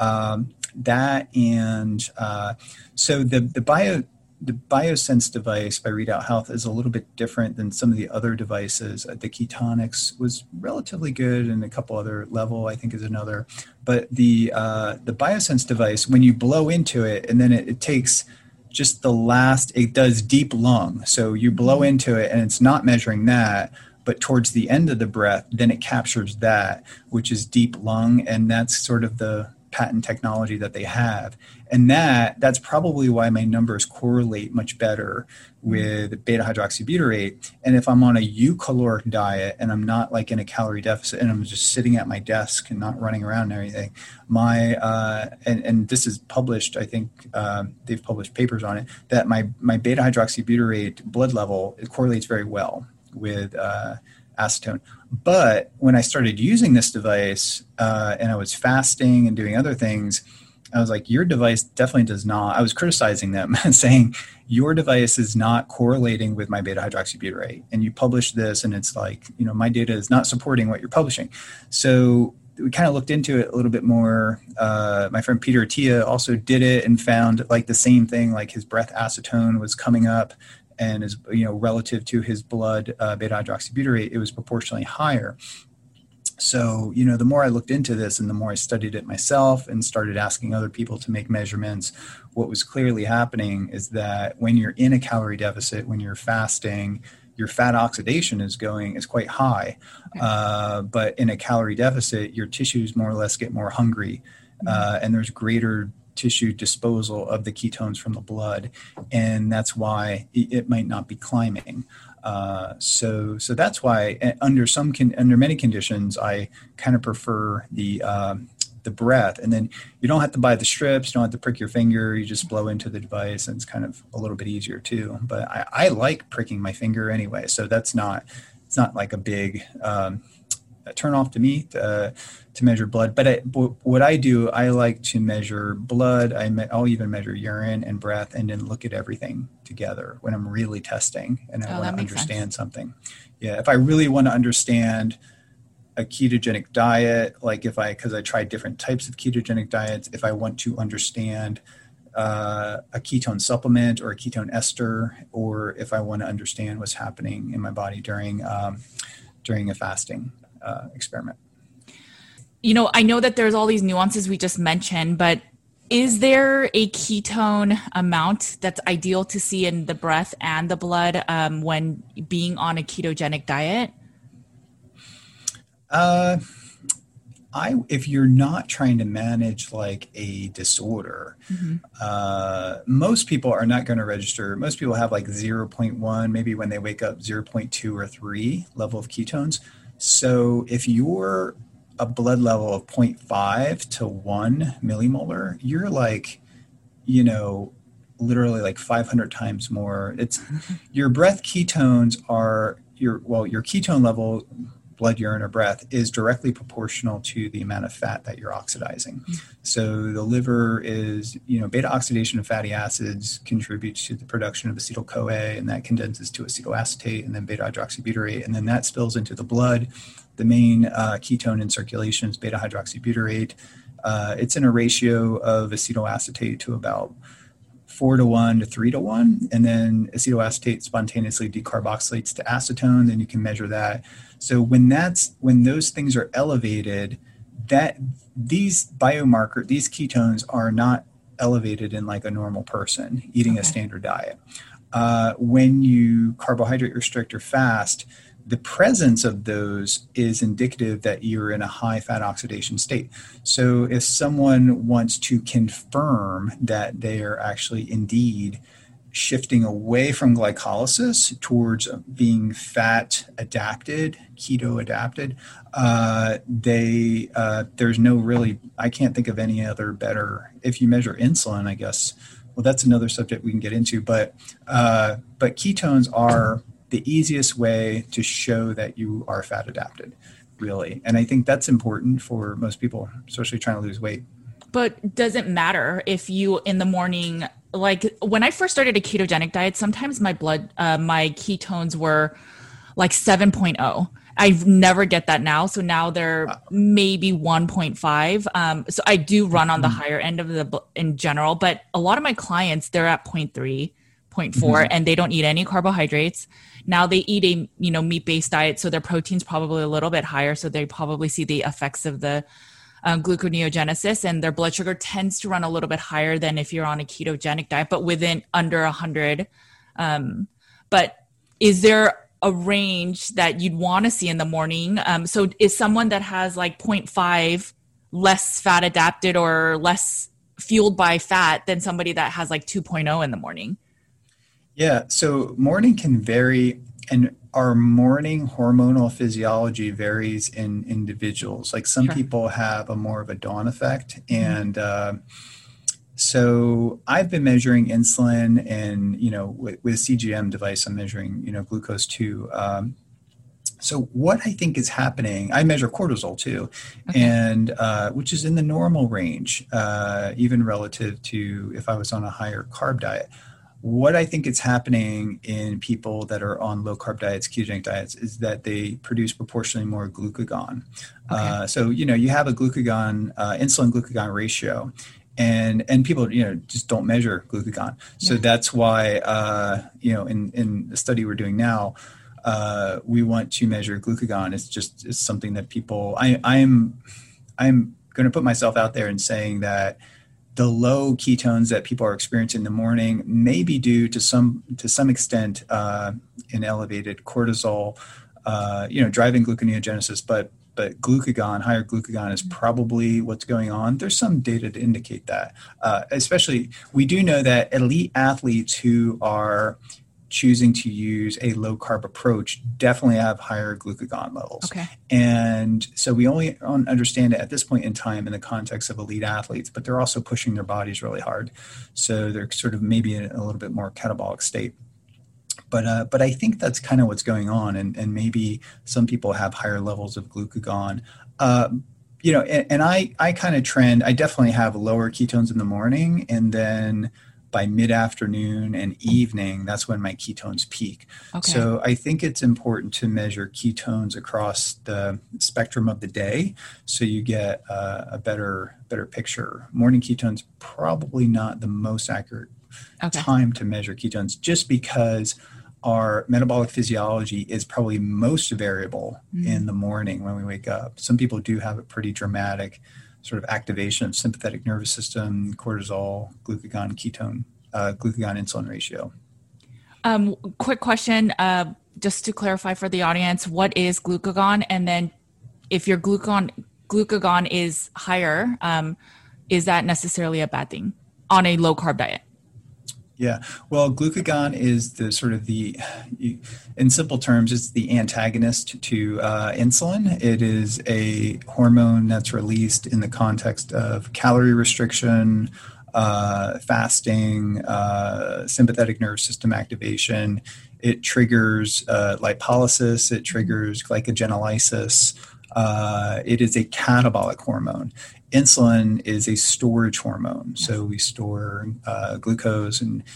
S2: So the Biosense device by Readout Health is a little bit different than some of the other devices. The Ketonix was relatively good, and a couple other Level, I think, is another. But the Biosense device, when you blow into it, and then it takes just it does deep lung. So you blow into it, and it's not measuring that, but towards the end of the breath, then it captures that, which is deep lung, and that's sort of the patent technology that they have. And that's probably why my numbers correlate much better with beta hydroxybutyrate. And if I'm on a eukaloric diet and I'm not like in a calorie deficit and I'm just sitting at my desk and not running around and everything, and this is published, I think they've published papers on it, that my beta hydroxybutyrate blood level, it correlates very well with acetone. But when I started using this device and I was fasting and doing other things, I was like, your device definitely does not. I was criticizing them saying, your device is not correlating with my beta hydroxybutyrate. And you publish this and it's like, my data is not supporting what you're publishing. So we kind of looked into it a little bit more. My friend Peter Attia also did it and found like the same thing, like his breath acetone was coming up, and is, relative to his blood beta hydroxybutyrate, it was proportionally higher. So, the more I looked into this and the more I studied it myself and started asking other people to make measurements, what was clearly happening is that when you're in a calorie deficit, when you're fasting, your fat oxidation is quite high. Okay. But in a calorie deficit, your tissues more or less get more hungry, and there's greater tissue disposal of the ketones from the blood, and that's why it might not be climbing. So that's why under many conditions I kind of prefer the breath, and then you don't have to buy the strips, you don't have to prick your finger, you just blow into the device, and it's kind of a little bit easier too. But I like pricking my finger anyway, so it's not like a big turn off to me to measure blood. But what I do, I like to measure blood. I'll even measure urine and breath, and then look at everything together when I'm really testing and I want to understand something. Yeah, if I really want to understand a ketogenic diet, like because I tried different types of ketogenic diets, if I want to understand a ketone supplement or a ketone ester, or if I want to understand what's happening in my body during a fasting experiment.
S1: I know that there's all these nuances we just mentioned, but is there a ketone amount that's ideal to see in the breath and the blood when being on a ketogenic diet?
S2: If you're not trying to manage like a disorder, most people are not going to register. Most people have like 0.1, maybe when they wake up 0.2 or 3 level of ketones. So if you're a blood level of 0.5 to 1 millimolar, you're like, literally like 500 times more. It's your breath ketones are your ketone level, blood, urine, or breath, is directly proportional to the amount of fat that you're oxidizing. So the liver is, beta oxidation of fatty acids contributes to the production of acetyl-CoA, and that condenses to acetoacetate and then beta hydroxybutyrate, and then that spills into the blood. The main ketone in circulation is beta hydroxybutyrate. It's in a ratio of acetoacetate to about 4:1 to 3:1, and then acetoacetate spontaneously decarboxylates to acetone. Then you can measure that. So when those things are elevated, that these ketones are not elevated in like a normal person eating a standard diet. When you carbohydrate restrict or fast, the presence of those is indicative that you're in a high fat oxidation state. So if someone wants to confirm that they are actually indeed shifting away from glycolysis towards being fat adapted, keto adapted, there's no really, I can't think of any other better, if you measure insulin, I guess, well, that's another subject we can get into, but ketones are the easiest way to show that you are fat adapted, really. And I think that's important for most people, especially trying to lose weight.
S1: But does it matter if you in the morning, like when I first started a ketogenic diet, sometimes my ketones were like 7.0. I never get that now. So now they're maybe 1.5. So I do run on the higher end of in general, but a lot of my clients, they're at 0.3, 0.4, and they don't eat any carbohydrates. Now they eat a, meat-based diet. So their protein's probably a little bit higher. So they probably see the effects of the gluconeogenesis, and their blood sugar tends to run a little bit higher than if you're on a ketogenic diet, but within under 100. But is there a range that you'd want to see in the morning? So is someone that has like 0.5 less fat adapted or less fueled by fat than somebody that has like 2.0 in the morning?
S2: Yeah, so morning can vary, and our morning hormonal physiology varies in individuals. Like some people have a more of a dawn effect, and so I've been measuring insulin, and with a CGM device, I'm measuring glucose too. So what I think is happening, I measure cortisol too, and which is in the normal range, even relative to if I was on a higher carb diet. What I think is happening in people that are on low carb diets, ketogenic diets, is that they produce proportionally more glucagon. So you have a glucagon, insulin glucagon ratio, and people just don't measure glucagon. So that's why in the study we're doing now, we want to measure glucagon. It's something that people. I'm going to put myself out there and saying that the low ketones that people are experiencing in the morning may be due to some extent in elevated cortisol, driving gluconeogenesis, but glucagon, higher glucagon is probably what's going on. There's some data to indicate that. Especially, we do know that elite athletes who are choosing to use a low carb approach definitely have higher glucagon levels. And so we only understand it at this point in time in the context of elite athletes, but they're also pushing their bodies really hard. So they're sort of maybe in a little bit more catabolic state. But I think that's kind of what's going on. And maybe some people have higher levels of glucagon. And I kind of trend, I definitely have lower ketones in the morning, and then by mid-afternoon and evening, that's when my ketones peak. So I think it's important to measure ketones across the spectrum of the day, so you get a better picture. Morning ketones probably not the most accurate time to measure ketones, just because our metabolic physiology is probably most variable in the morning when we wake up. Some people do have a pretty dramatic sort of activation of sympathetic nervous system, cortisol, glucagon, glucagon insulin ratio.
S1: Quick question, just to clarify for the audience, what is glucagon? And then if your glucagon is higher, is that necessarily a bad thing on a low carb diet?
S2: Yeah, well, glucagon is the sort of in simple terms, it's the antagonist to insulin. It is a hormone that's released in the context of calorie restriction, fasting, sympathetic nervous system activation. It triggers lipolysis. It triggers glycogenolysis. It is a catabolic hormone. Insulin is a storage hormone. So we store glucose and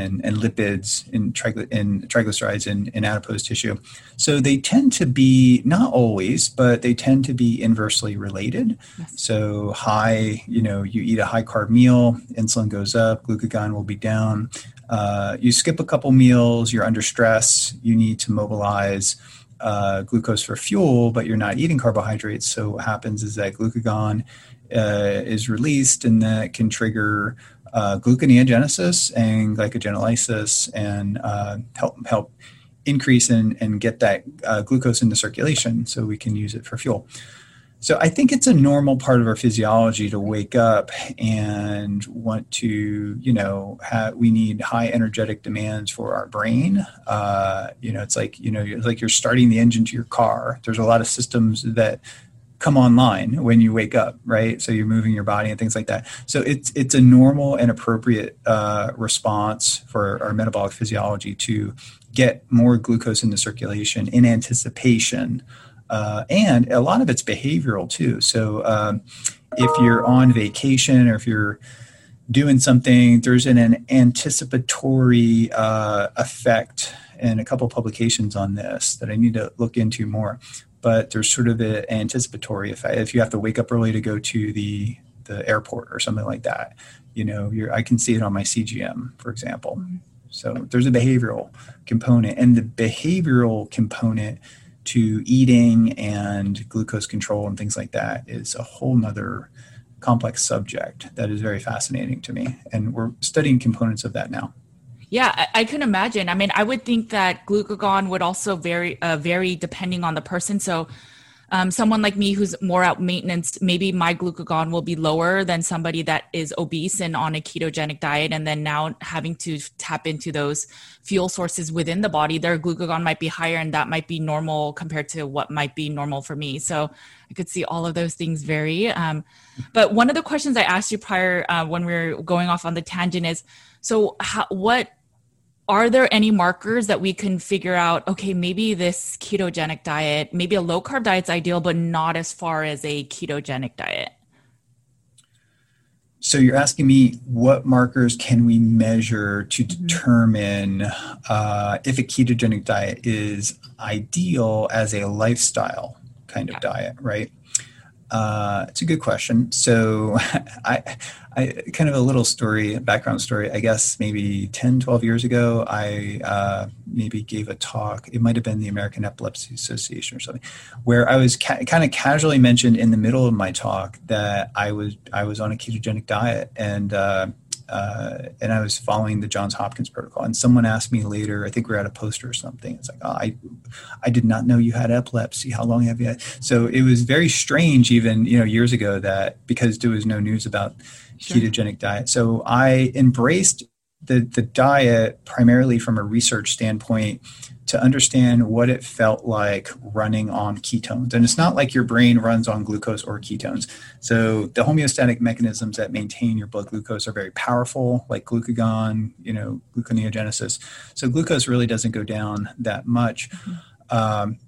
S2: lipids and triglycerides in adipose tissue. So they tend to be, not always, but they tend to be inversely related. Yes. So you eat a high carb meal, insulin goes up, glucagon will be down. You skip a couple meals, you're under stress, you need to mobilize glucose for fuel, but you're not eating carbohydrates. So what happens is that glucagon is released, and that can trigger gluconeogenesis and glycogenolysis, and help increase and get that glucose into circulation so we can use it for fuel. So I think it's a normal part of our physiology to wake up and want to, we need high energetic demands for our brain. It's like you're starting the engine to your car. There's a lot of systems that come online when you wake up, right? So you're moving your body and things like that. So it's a normal and appropriate response for our metabolic physiology to get more glucose into circulation in anticipation. And a lot of it's behavioral too. So if you're on vacation or if you're doing something, there's an anticipatory effect, and a couple publications on this that I need to look into more. But there's sort of an anticipatory effect. If you have to wake up early to go to the airport or something like that, I can see it on my CGM, for example. Mm-hmm. So there's a behavioral component, and the behavioral component to eating and glucose control and things like that is a whole nother complex subject that is very fascinating to me. And we're studying components of that now.
S1: Yeah, I can imagine. I mean, I would think that glucagon would also vary depending on the person. So someone like me who's more out maintenance, maybe my glucagon will be lower than somebody that is obese and on a ketogenic diet. And then now having to tap into those fuel sources within the body, their glucagon might be higher, and that might be normal compared to what might be normal for me. So I could see all of those things vary. But one of the questions I asked you prior when we were going off on the tangent is, so are there any markers that we can figure out, okay, maybe this ketogenic diet, maybe a low carb diet's ideal, but not as far as a ketogenic diet?
S2: So you're asking me what markers can we measure to determine if a ketogenic diet is ideal as a lifestyle kind of diet, right? It's a good question. So I kind of a little background story, I guess maybe 10, 12 years ago, I maybe gave a talk. It might've been the American Epilepsy Association or something, where I was kind of casually mentioned in the middle of my talk that I was on a ketogenic diet, and I was following the Johns Hopkins protocol. And someone asked me later, I think we were at a poster or something. It's like, I did not know you had epilepsy. How long have you had? So it was very strange even, years ago, that because there was no news about ketogenic diet. So I embraced the diet primarily from a research standpoint to understand what it felt like running on ketones. And it's not like your brain runs on glucose or ketones. So the homeostatic mechanisms that maintain your blood glucose are very powerful, like glucagon, gluconeogenesis. So glucose really doesn't go down that much. But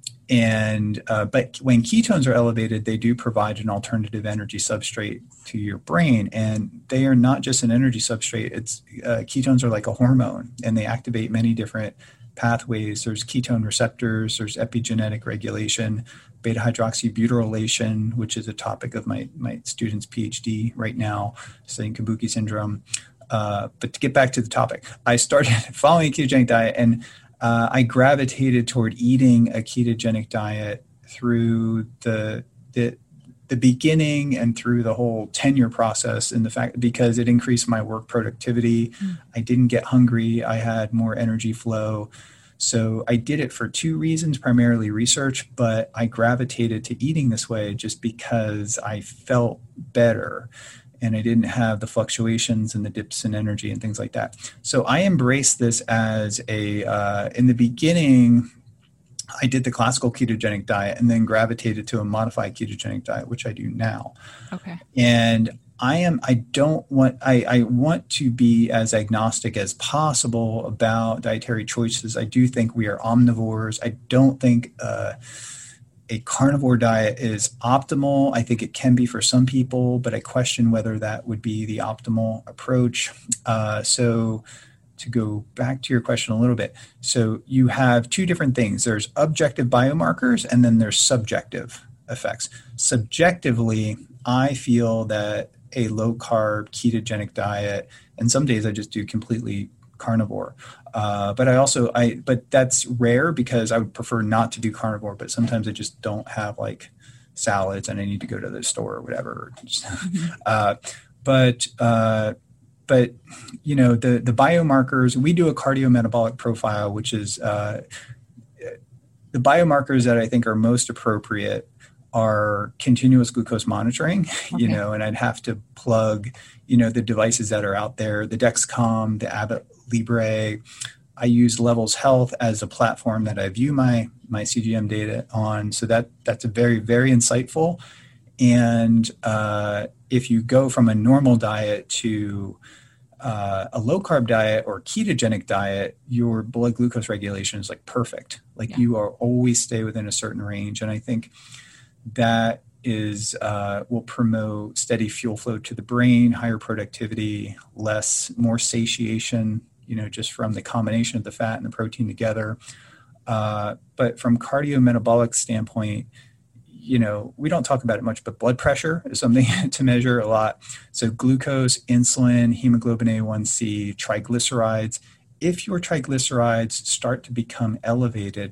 S2: when ketones are elevated, they do provide an alternative energy substrate to your brain. And they are not just an energy substrate. Ketones are like a hormone, and they activate many different pathways. There's ketone receptors, there's epigenetic regulation, beta hydroxybutyrylation, which is a topic of my student's PhD right now, studying Kabuki syndrome. But to get back to the topic, I started following a ketogenic diet, and I gravitated toward eating a ketogenic diet through the beginning and through the whole tenure process, and the fact because it increased my work productivity. I didn't get hungry. I had more energy flow. So I did it for two reasons, primarily research, but I gravitated to eating this way just because I felt better and I didn't have the fluctuations and the dips in energy and things like that. So I embraced this as in the beginning, I did the classical ketogenic diet and then gravitated to a modified ketogenic diet, which I do now.
S1: Okay.
S2: And I want to be as agnostic as possible about dietary choices. I do think we are omnivores. I don't think a carnivore diet is optimal. I think it can be for some people, but I question whether that would be the optimal approach. So to go back to your question a little bit, so you have two different things. There's objective biomarkers, and then there's subjective effects. Subjectively, I feel that a low carb ketogenic diet, and some days I just do completely carnivore. But that's rare because I would prefer not to do carnivore, but sometimes I just don't have like salads and I need to go to the store or whatever. But you know, the biomarkers, we do a cardiometabolic profile, which is the biomarkers that I think are most appropriate are continuous glucose monitoring, you know, and I'd have to plug, you know, the devices that are out there, the Dexcom, the Abbott Libre. I use Levels Health as a platform that I view my CGM data on. So that's a very, very insightful. And if you go from a normal diet to a low carb diet or ketogenic diet, your blood glucose regulation is like perfect. Like you are always stay within a certain range. And I think that is will promote steady fuel flow to the brain, higher productivity, more satiation, you know, just from the combination of the fat and the protein together. But from cardiometabolic standpoint, you know, we don't talk about it much, but blood pressure is something to measure a lot. So glucose, insulin, hemoglobin A1C, triglycerides. If your triglycerides start to become elevated,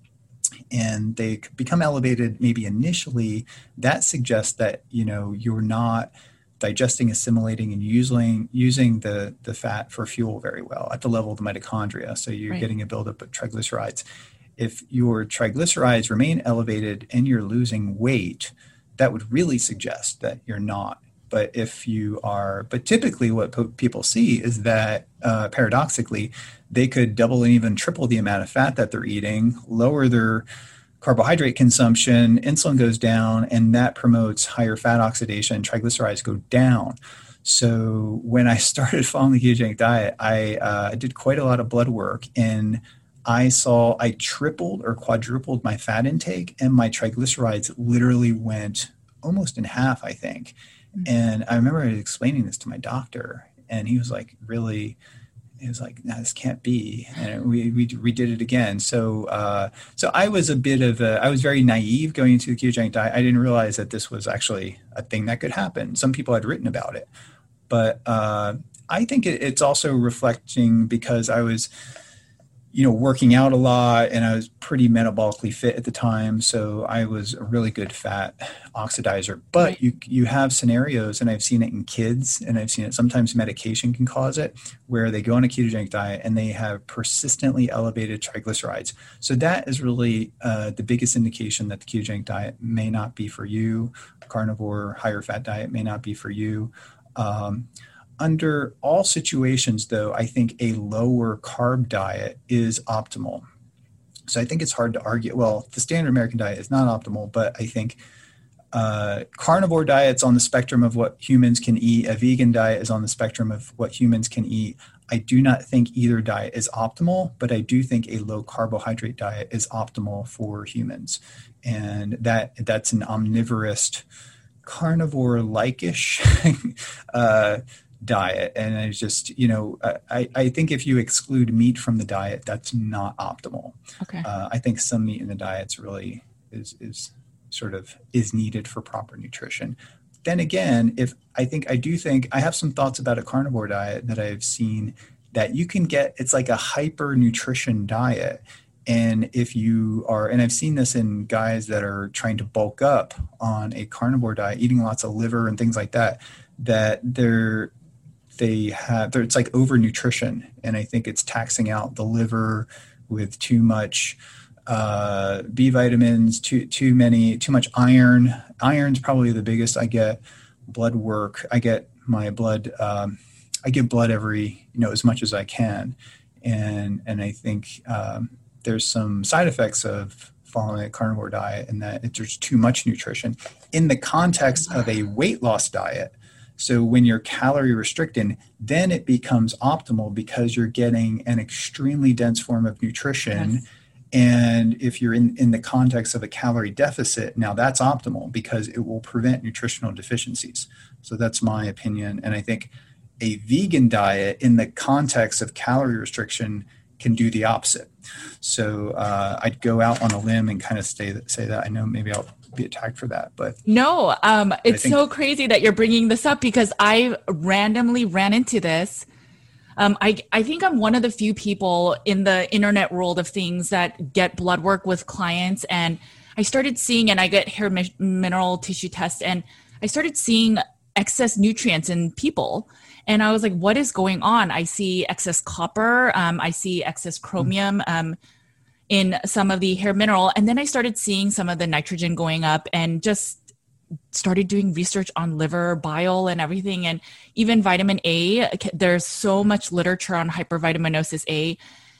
S2: and they become elevated maybe initially, that suggests that, you know, you're not digesting, assimilating, and using the fat for fuel very well at the level of the mitochondria. So you're getting a buildup of triglycerides. If your triglycerides remain elevated and you're losing weight, that would really suggest that you're not. But if you are, but typically what people see is that paradoxically, they could double and even triple the amount of fat that they're eating, lower their carbohydrate consumption, insulin goes down, and that promotes higher fat oxidation, triglycerides go down. So when I started following the ketogenic diet, I did quite a lot of blood work, and I tripled or quadrupled my fat intake, and my triglycerides literally went almost in half, I think. And I remember explaining this to my doctor, and he was like, really? He was like, no, this can't be. And we did it again. So I was I was very naive going into the ketogenic diet. I didn't realize that this was actually a thing that could happen. Some people had written about it, but I think it's also reflecting because I was, you know, working out a lot, and I was pretty metabolically fit at the time. So I was a really good fat oxidizer. But you have scenarios, and I've seen it in kids, and I've seen it sometimes medication can cause it, where they go on a ketogenic diet and they have persistently elevated triglycerides. So that is really the biggest indication that the ketogenic diet may not be for you. Carnivore, higher fat diet may not be for you. Under all situations, though, I think a lower carb diet is optimal. So I think it's hard to argue. Well, the standard American diet is not optimal, but I think carnivore diet's on the spectrum of what humans can eat. A vegan diet is on the spectrum of what humans can eat. I do not think either diet is optimal, but I do think a low carbohydrate diet is optimal for humans. And that's an omnivorous, carnivore-like-ish diet. And it's just, you know, I think if you exclude meat from the diet, that's not optimal. Okay. I think some meat in the diet's really is needed for proper nutrition. Then again, I have some thoughts about a carnivore diet that I've seen that you can get, it's like a hyper nutrition diet. And if you are, and I've seen this in guys that are trying to bulk up on a carnivore diet, eating lots of liver and things like that, it's like over nutrition. And I think it's taxing out the liver with too much B vitamins, too much iron. Iron's probably the biggest. I get blood work. I get my blood. I give blood every, as much as I can. And I think there's some side effects of following a carnivore diet, and that there's too much nutrition in the context of a weight loss diet. So when you're calorie restricting, then it becomes optimal because you're getting an extremely dense form of nutrition.
S1: Yes.
S2: And if you're in the context of a calorie deficit, now that's optimal because it will prevent nutritional deficiencies. So that's my opinion. And I think a vegan diet in the context of calorie restriction can do the opposite. So I'd go out on a limb and kind of say that. I know maybe I'll be attacked for that, but
S1: no, it's so crazy that you're bringing this up because I randomly ran into this. I think I'm one of the few people in the internet world of things that get blood work with clients, and I started seeing, and I get hair mineral tissue tests, and I started seeing excess nutrients in people. And I was like, what is going on? I see excess copper. I see excess chromium in some of the hair mineral. And then I started seeing some of the nitrogen going up and just started doing research on liver, bile, and everything. And even vitamin A, there's so much literature on hypervitaminosis A.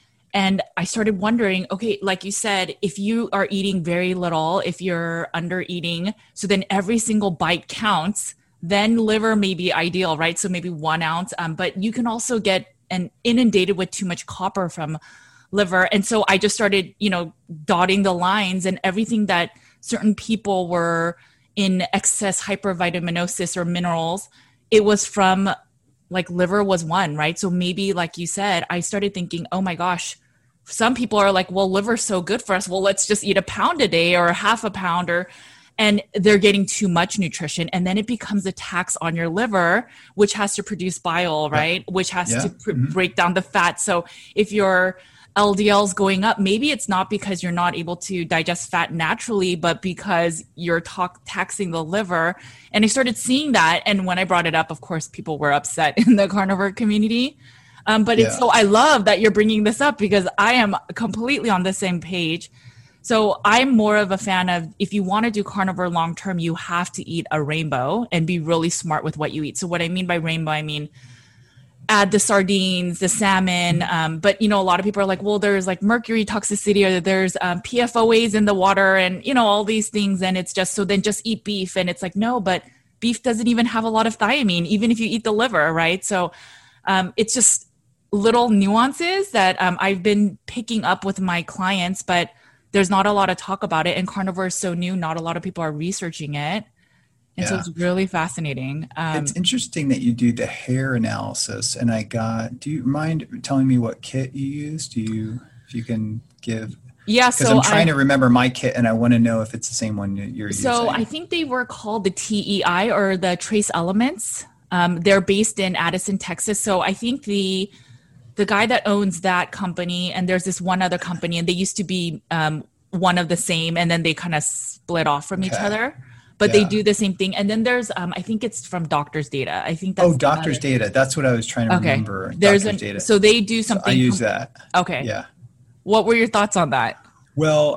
S1: And I started wondering, okay, like you said, if you are eating very little, if you're under eating, so then every single bite counts, then liver may be ideal, right? So maybe 1 ounce, but you can also get inundated with too much copper from liver. And so I just started, dotting the lines, and everything that certain people were in excess hypervitaminosis or minerals, it was from like liver was one, right? So maybe like you said, I started thinking, oh my gosh, some people are like, well, liver's so good for us. Well, let's just eat a pound a day or half a pound, and they're getting too much nutrition. And then it becomes a tax on your liver, which has to produce bile, right? Yeah. Which has to break down the fat. So if your LDL is going up, maybe it's not because you're not able to digest fat naturally, but because you're taxing the liver. And I started seeing that. And when I brought it up, of course, people were upset in the carnivore community. It's so I love that you're bringing this up because I am completely on the same page. So I'm more of a fan of, if you want to do carnivore long-term, you have to eat a rainbow and be really smart with what you eat. So what I mean by rainbow, I mean, add the sardines, the salmon. But, a lot of people are like, well, there's like mercury toxicity, or there's PFOAs in the water, and, all these things. And it's just, so then just eat beef. And it's like, no, but beef doesn't even have a lot of thiamine, even if you eat the liver, right? So it's just little nuances that I've been picking up with my clients, but there's not a lot of talk about it. And carnivore is so new. Not a lot of people are researching it. And so it's really fascinating.
S2: It's interesting that you do the hair analysis. And do you mind telling me what kit you use? If you can give?
S1: Yeah.
S2: Because I'm trying to remember my kit, and I want to know if it's the same one you're using.
S1: So I think they were called the TEI, or the Trace Elements. They're based in Addison, Texas. So I think the guy that owns that company, and there's this one other company, and they used to be one of the same, and then they kind of split off from each other. But they do the same thing. And then there's, I think it's from Doctor's Data. I think that's
S2: Doctor's Data. That's what I was trying to remember.
S1: There's Data. So they do something.
S2: So I use that.
S1: Okay.
S2: Yeah.
S1: What were your thoughts on that?
S2: Well,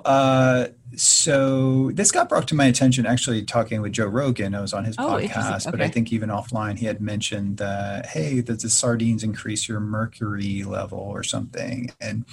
S2: so this got brought to my attention actually talking with Joe Rogan. I was on his podcast, but I think even offline he had mentioned that, hey, does the sardines increase your mercury level or something? And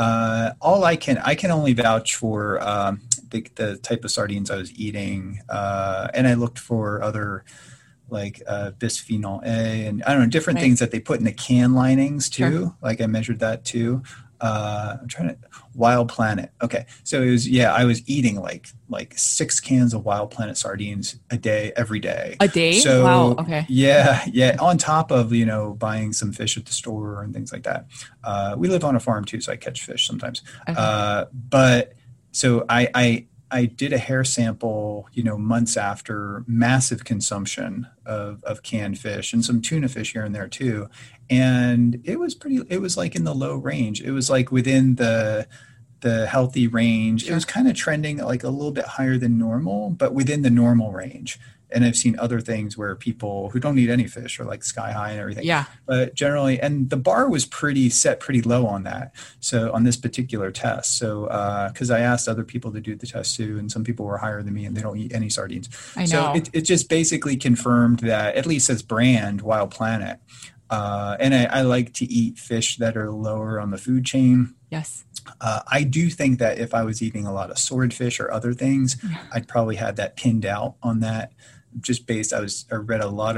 S2: I can only vouch for the type of sardines I was eating, and I looked for other like bisphenol A and I don't know, different things that they put in the can linings too. Sure. Like I measured that too. I'm trying to Wild Planet. Okay. So it was, I was eating like 6 cans of Wild Planet sardines a day, every day.
S1: A day?
S2: So,
S1: wow. Okay.
S2: Yeah. On top of, buying some fish at the store and things like that. We live on a farm too, so I catch fish sometimes. Okay. But so I did a hair sample, months after massive consumption of canned fish and some tuna fish here and there too. And it was like in the low range. It was like within the healthy range. Sure. It was kind of trending like a little bit higher than normal, but within the normal range. And I've seen other things where people who don't eat any fish are like sky high and everything. Yeah. But generally, and the bar was set pretty low on that. So on this particular test. So, cause I asked other people to do the test too. And some people were higher than me and they don't eat any sardines.
S1: I know.
S2: So it just basically confirmed that, at least as brand Wild Planet. And I like to eat fish that are lower on the food chain.
S1: Yes.
S2: I do think that if I was eating a lot of swordfish or other things, I'd probably have that pinned out on that. Just based, I read a lot of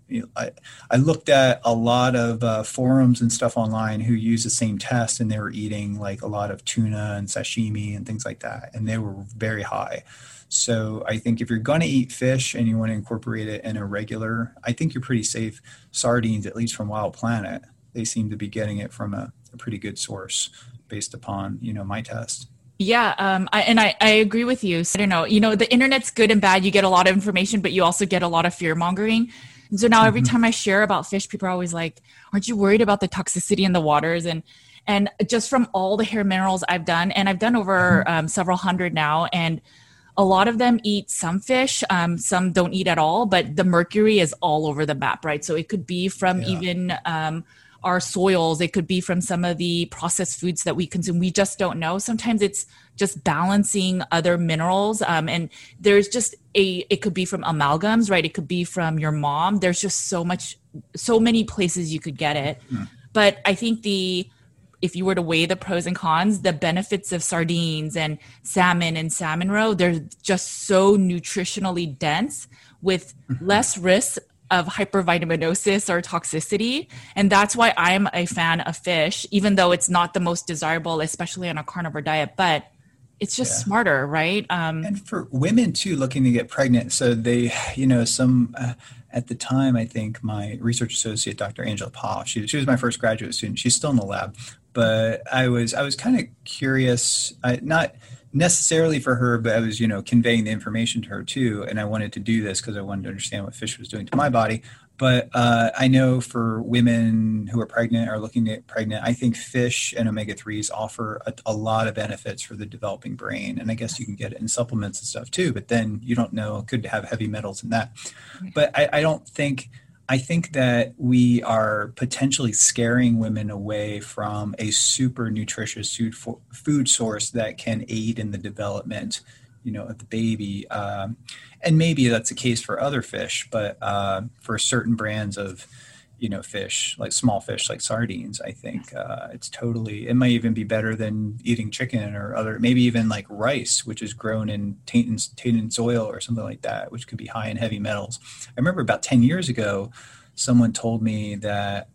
S2: I looked at a lot of forums and stuff online who use the same test, and they were eating like a lot of tuna and sashimi and things like that, and they were very high. So I think if you're going to eat fish and you want to incorporate it in a regular, I think you're pretty safe. Sardines, at least from Wild Planet, they seem to be getting it from a pretty good source based upon, my test.
S1: Yeah, I agree with you. So, I don't know, the internet's good and bad. You get a lot of information, but you also get a lot of fear mongering. And so now every time I share about fish, people are always like, aren't you worried about the toxicity in the waters? And just from all the hair minerals I've done, and I've done over several hundred now, and a lot of them eat some fish, some don't eat at all, but the mercury is all over the map, right? So it could be from even our soils. It could be from some of the processed foods that we consume. We just don't know. Sometimes it's just balancing other minerals. And there's just it could be from amalgams, right? It could be from your mom. There's just so many places you could get it. But I think if you were to weigh the pros and cons, the benefits of sardines and salmon roe, they're just so nutritionally dense with less risk of hypervitaminosis or toxicity. And that's why I'm a fan of fish, even though it's not the most desirable, especially on a carnivore diet, but it's just smarter, right?
S2: And for women too, looking to get pregnant. So they, at the time, I think my research associate, Dr. Angela Pah, she was my first graduate student. She's still in the lab, but I was kind of curious, not necessarily for her, but I was, conveying the information to her too. And I wanted to do this because I wanted to understand what fish was doing to my body. But I know for women who are pregnant or looking to get pregnant, I think fish and omega-3s offer a lot of benefits for the developing brain. And I guess you can get it in supplements and stuff too, but then you don't know, it could have heavy metals in that. But I think that we are potentially scaring women away from a super nutritious food source that can aid in the development, of the baby. And maybe that's the case for other fish, but for certain brands of, fish, like small fish, like sardines, I think it might even be better than eating chicken or maybe even like rice, which is grown in tainted soil or something like that, which could be high in heavy metals. I remember about 10 years ago, someone told me that,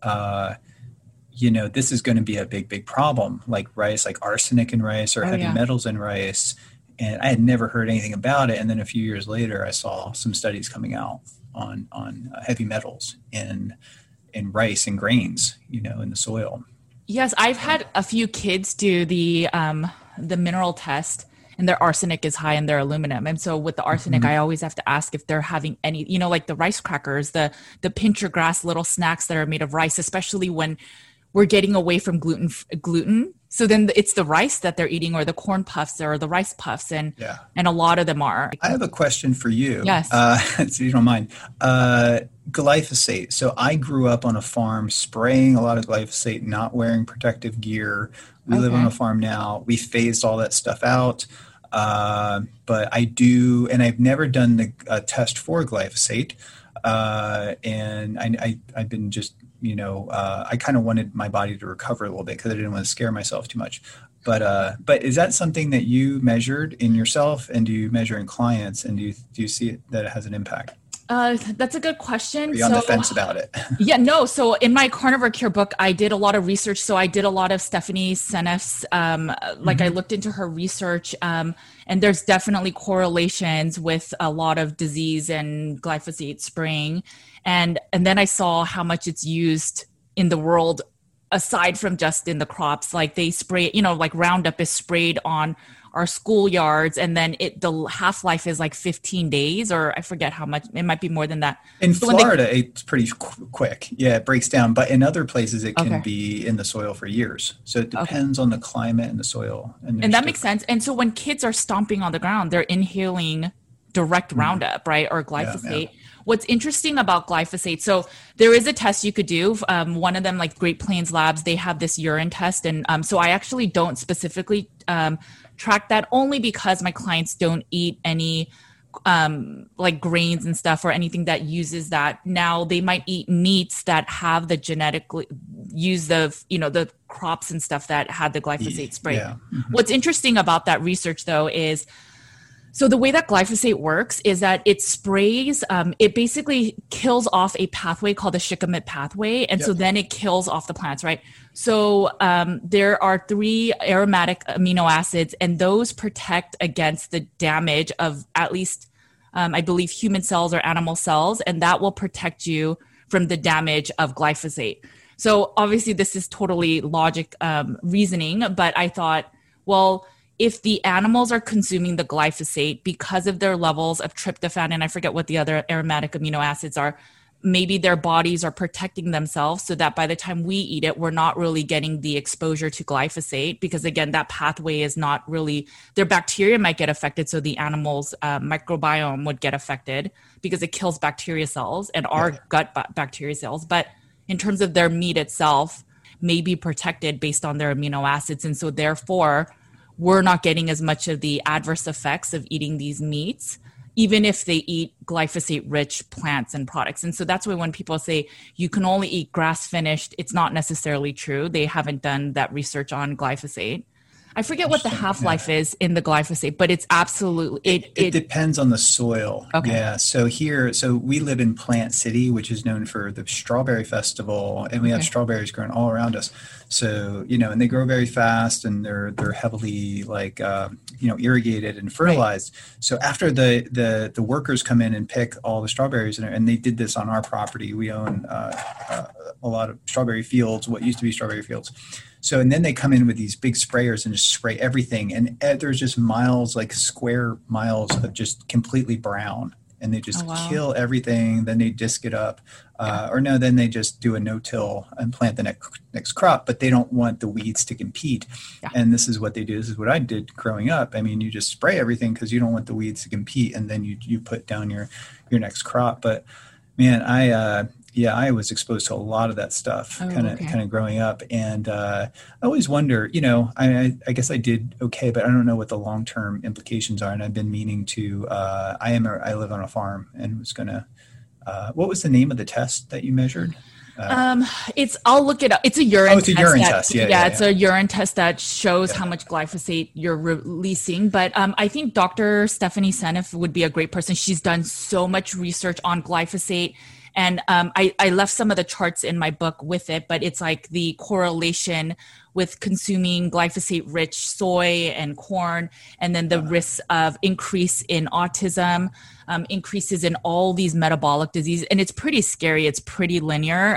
S2: this is going to be a big, big problem, like rice, like arsenic in rice or heavy metals in rice. And I had never heard anything about it. And then a few years later, I saw some studies coming out on heavy metals in rice and grains, in the soil.
S1: Yes, I've had a few kids do the mineral test, and their arsenic is high in their aluminum. And so with the arsenic, I always have to ask if they're having any, like the rice crackers, the pincher grass little snacks that are made of rice, especially when we're getting away from gluten. So then it's the rice that they're eating, or the corn puffs or the rice puffs. And a lot of them are.
S2: I have a question for you.
S1: Yes.
S2: If you don't mind. Glyphosate. So I grew up on a farm spraying a lot of glyphosate, not wearing protective gear. We live on a farm now. We phased all that stuff out. But I do, and I've never done the test for glyphosate. And I've been just, I kind of wanted my body to recover a little bit because I didn't want to scare myself too much. But is that something that you measured in yourself, and do you measure in clients, and do you see that it has an impact?
S1: That's a good question.
S2: Are you on the fence about it?
S1: So in my Carnivore Cure book, I did a lot of research. So I did a lot of Stephanie Seneff's, I looked into her research, and there's definitely correlations with a lot of disease and glyphosate spraying. And then I saw how much it's used in the world, aside from just in the crops. Like they spray, like Roundup is sprayed on our schoolyards, and then the half-life is like 15 days, or I forget how much. It might be more than that.
S2: In Florida, it's pretty quick. Yeah, it breaks down. But in other places, it can be in the soil for years. So it depends on the climate and the soil.
S1: And that makes sense. And so when kids are stomping on the ground, they're inhaling direct Roundup, right? Or glyphosate. Yeah. What's interesting about glyphosate, so there is a test you could do. One of them, like Great Plains Labs, they have this urine test. And so I actually don't specifically track that, only because my clients don't eat any like grains and stuff or anything that uses that. Now they might eat meats that have the genetically use the crops and stuff that had the glyphosate spray. Yeah. What's interesting about that research though is So the way that glyphosate works is that it sprays, it basically kills off a pathway called the shikimate pathway. And so then it kills off the plants, right? So there are 3 aromatic amino acids, and those protect against the damage of at least, I believe, human cells or animal cells. And that will protect you from the damage of glyphosate. So obviously this is totally logic reasoning, but I thought, well, if the animals are consuming the glyphosate because of their levels of tryptophan, and I forget what the other aromatic amino acids are, maybe their bodies are protecting themselves so that by the time we eat it, we're not really getting the exposure to glyphosate, because again, that pathway is not really, their bacteria might get affected. So the animal's microbiome would get affected because it kills bacteria cells and our gut bacteria cells. But in terms of their meat itself, may be protected based on their amino acids. And so therefore, we're not getting as much of the adverse effects of eating these meats, even if they eat glyphosate-rich plants and products. And so that's why when people say you can only eat grass-finished, it's not necessarily true. They haven't done that research on glyphosate. I forget what the half-life is in the glyphosate, but it's absolutely...
S2: It depends on the soil.
S1: Okay.
S2: Yeah. So we live in Plant City, which is known for the Strawberry Festival, and we have strawberries growing all around us. So, and they grow very fast, and they're heavily irrigated and fertilized. Right. So after the workers come in and pick all the strawberries, and they did this on our property. We own a lot of strawberry fields, what used to be strawberry fields. So, and then they come in with these big sprayers and just spray everything. And there's just miles, like square miles of just completely brown. And they just kill everything. Then they disc it up. Then they just do a no-till and plant the next crop. But they don't want the weeds to compete. Yeah. And this is what they do. This is what I did growing up. I mean, you just spray everything because you don't want the weeds to compete. And then you put down your next crop. But man, I was exposed to a lot of that stuff kind of growing up. And I always wonder, I guess I did okay, but I don't know what the long-term implications are. And I've been meaning to, I live on a farm and was going to, what was the name of the test that you measured?
S1: I'll look it up. It's a urine test.
S2: It's a urine test. Yeah.
S1: It's a urine test that shows how much glyphosate you're releasing. But I think Dr. Stephanie Seneff would be a great person. She's done so much research on glyphosate. And I left some of the charts in my book with it, but it's like the correlation with consuming glyphosate-rich soy and corn, and then the risks of increase in autism, increases in all these metabolic diseases. And it's pretty scary. It's pretty linear.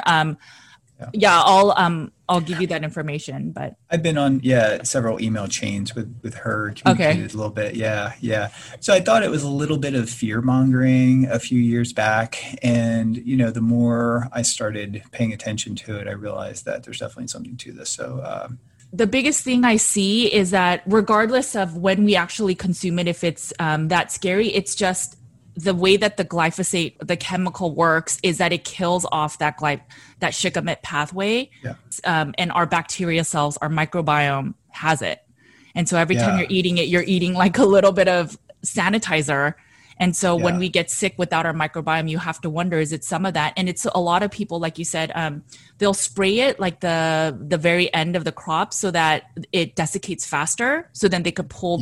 S1: I'll give you that information, but
S2: I've been on several email chains with her, communicated a little bit. Yeah. So I thought it was a little bit of fear mongering a few years back, and the more I started paying attention to it, I realized that there's definitely something to this. So
S1: the biggest thing I see is that regardless of when we actually consume it, if it's that scary, it's just the way that the glyphosate, the chemical works, is that it kills off that shikimate pathway. Yeah. And our bacteria cells, our microbiome has it. And so every time you're eating it, you're eating like a little bit of sanitizer. And so when we get sick without our microbiome, you have to wonder, is it some of that? And it's a lot of people, like you said, they'll spray it like the very end of the crop so that it desiccates faster. So then they could pull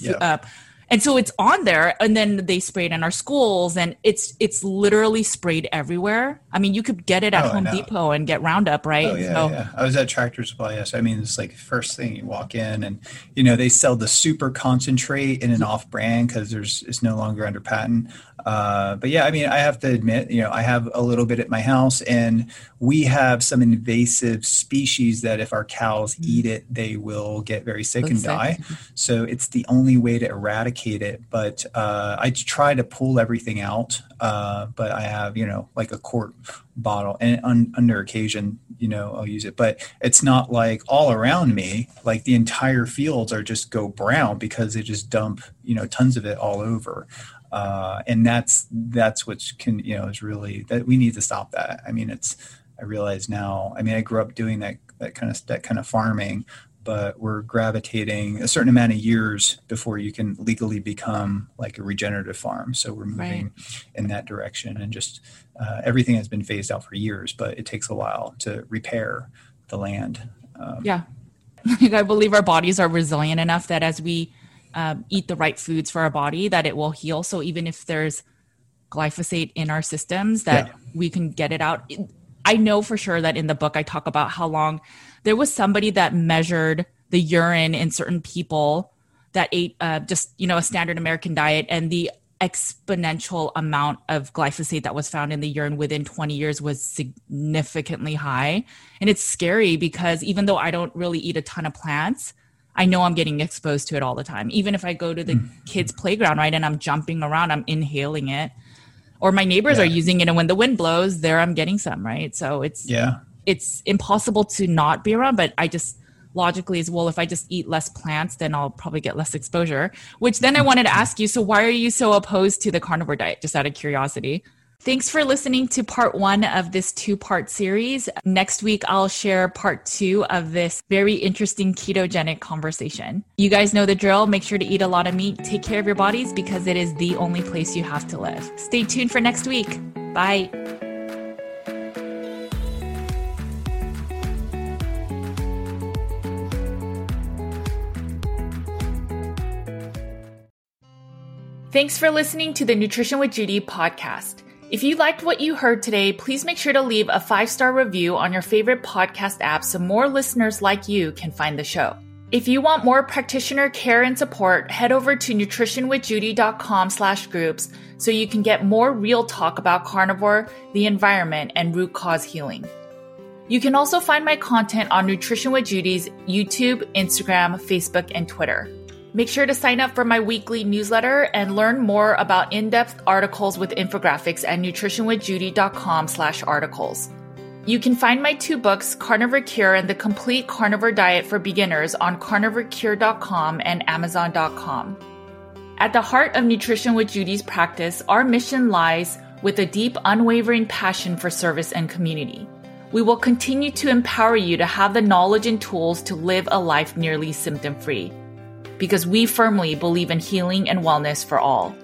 S1: and so it's on there, and then they spray it in our schools, and it's literally sprayed everywhere. I mean, you could get it at Home Depot and get Roundup, right?
S2: Oh, yeah. I was at Tractor Supply yesterday. I mean, it's like first thing you walk in, and they sell the super concentrate in an off-brand because it's no longer under patent. But yeah, I mean, I have to admit, I have a little bit at my house, and we have some invasive species that if our cows eat it, they will get very sick and die. So it's the only way to eradicate it. But I try to pull everything out. But I have, like a quart bottle, and under occasion, I'll use it. But it's not like all around me, like the entire fields are just go brown because they just dump, tons of it all over. And that's what is really that we need to stop that. I mean, I realize now, I grew up doing that kind of farming, but we're gravitating a certain amount of years before you can legally become like a regenerative farm. So we're moving in that direction, and just everything has been phased out for years, but it takes a while to repair the land.
S1: I believe our bodies are resilient enough that as we eat the right foods for our body, that it will heal. So even if there's glyphosate in our systems, that we can get it out. I know for sure that in the book, I talk about how long there was somebody that measured the urine in certain people that ate just, a standard American diet, and the exponential amount of glyphosate that was found in the urine within 20 years was significantly high. And it's scary because even though I don't really eat a ton of plants, I know I'm getting exposed to it all the time. Even if I go to the kids' playground, right, and I'm jumping around, I'm inhaling it. Or my neighbors are using it, and when the wind blows, there I'm getting some, right? So it's impossible to not be around, but I just logically is, well, if I just eat less plants, then I'll probably get less exposure, which then I wanted to ask you, so why are you so opposed to the carnivore diet? Just out of curiosity. Thanks for listening to part 1 of this 2-part series. Next week, I'll share part 2 of this very interesting ketogenic conversation. You guys know the drill. Make sure to eat a lot of meat. Take care of your bodies because it is the only place you have to live. Stay tuned for next week. Bye. Thanks for listening to the Nutrition with Judy podcast. If you liked what you heard today, please make sure to leave a 5-star review on your favorite podcast app so more listeners like you can find the show. If you want more practitioner care and support, head over to nutritionwithjudy.com/groups so you can get more real talk about carnivore, the environment, and root cause healing. You can also find my content on Nutrition with Judy's YouTube, Instagram, Facebook, and Twitter. Make sure to sign up for my weekly newsletter and learn more about in-depth articles with infographics at nutritionwithjudy.com/articles. You can find my 2 books, Carnivore Cure and The Complete Carnivore Diet for Beginners, on carnivorecure.com and amazon.com. At the heart of Nutrition with Judy's practice, our mission lies with a deep, unwavering passion for service and community. We will continue to empower you to have the knowledge and tools to live a life nearly symptom-free, because we firmly believe in healing and wellness for all.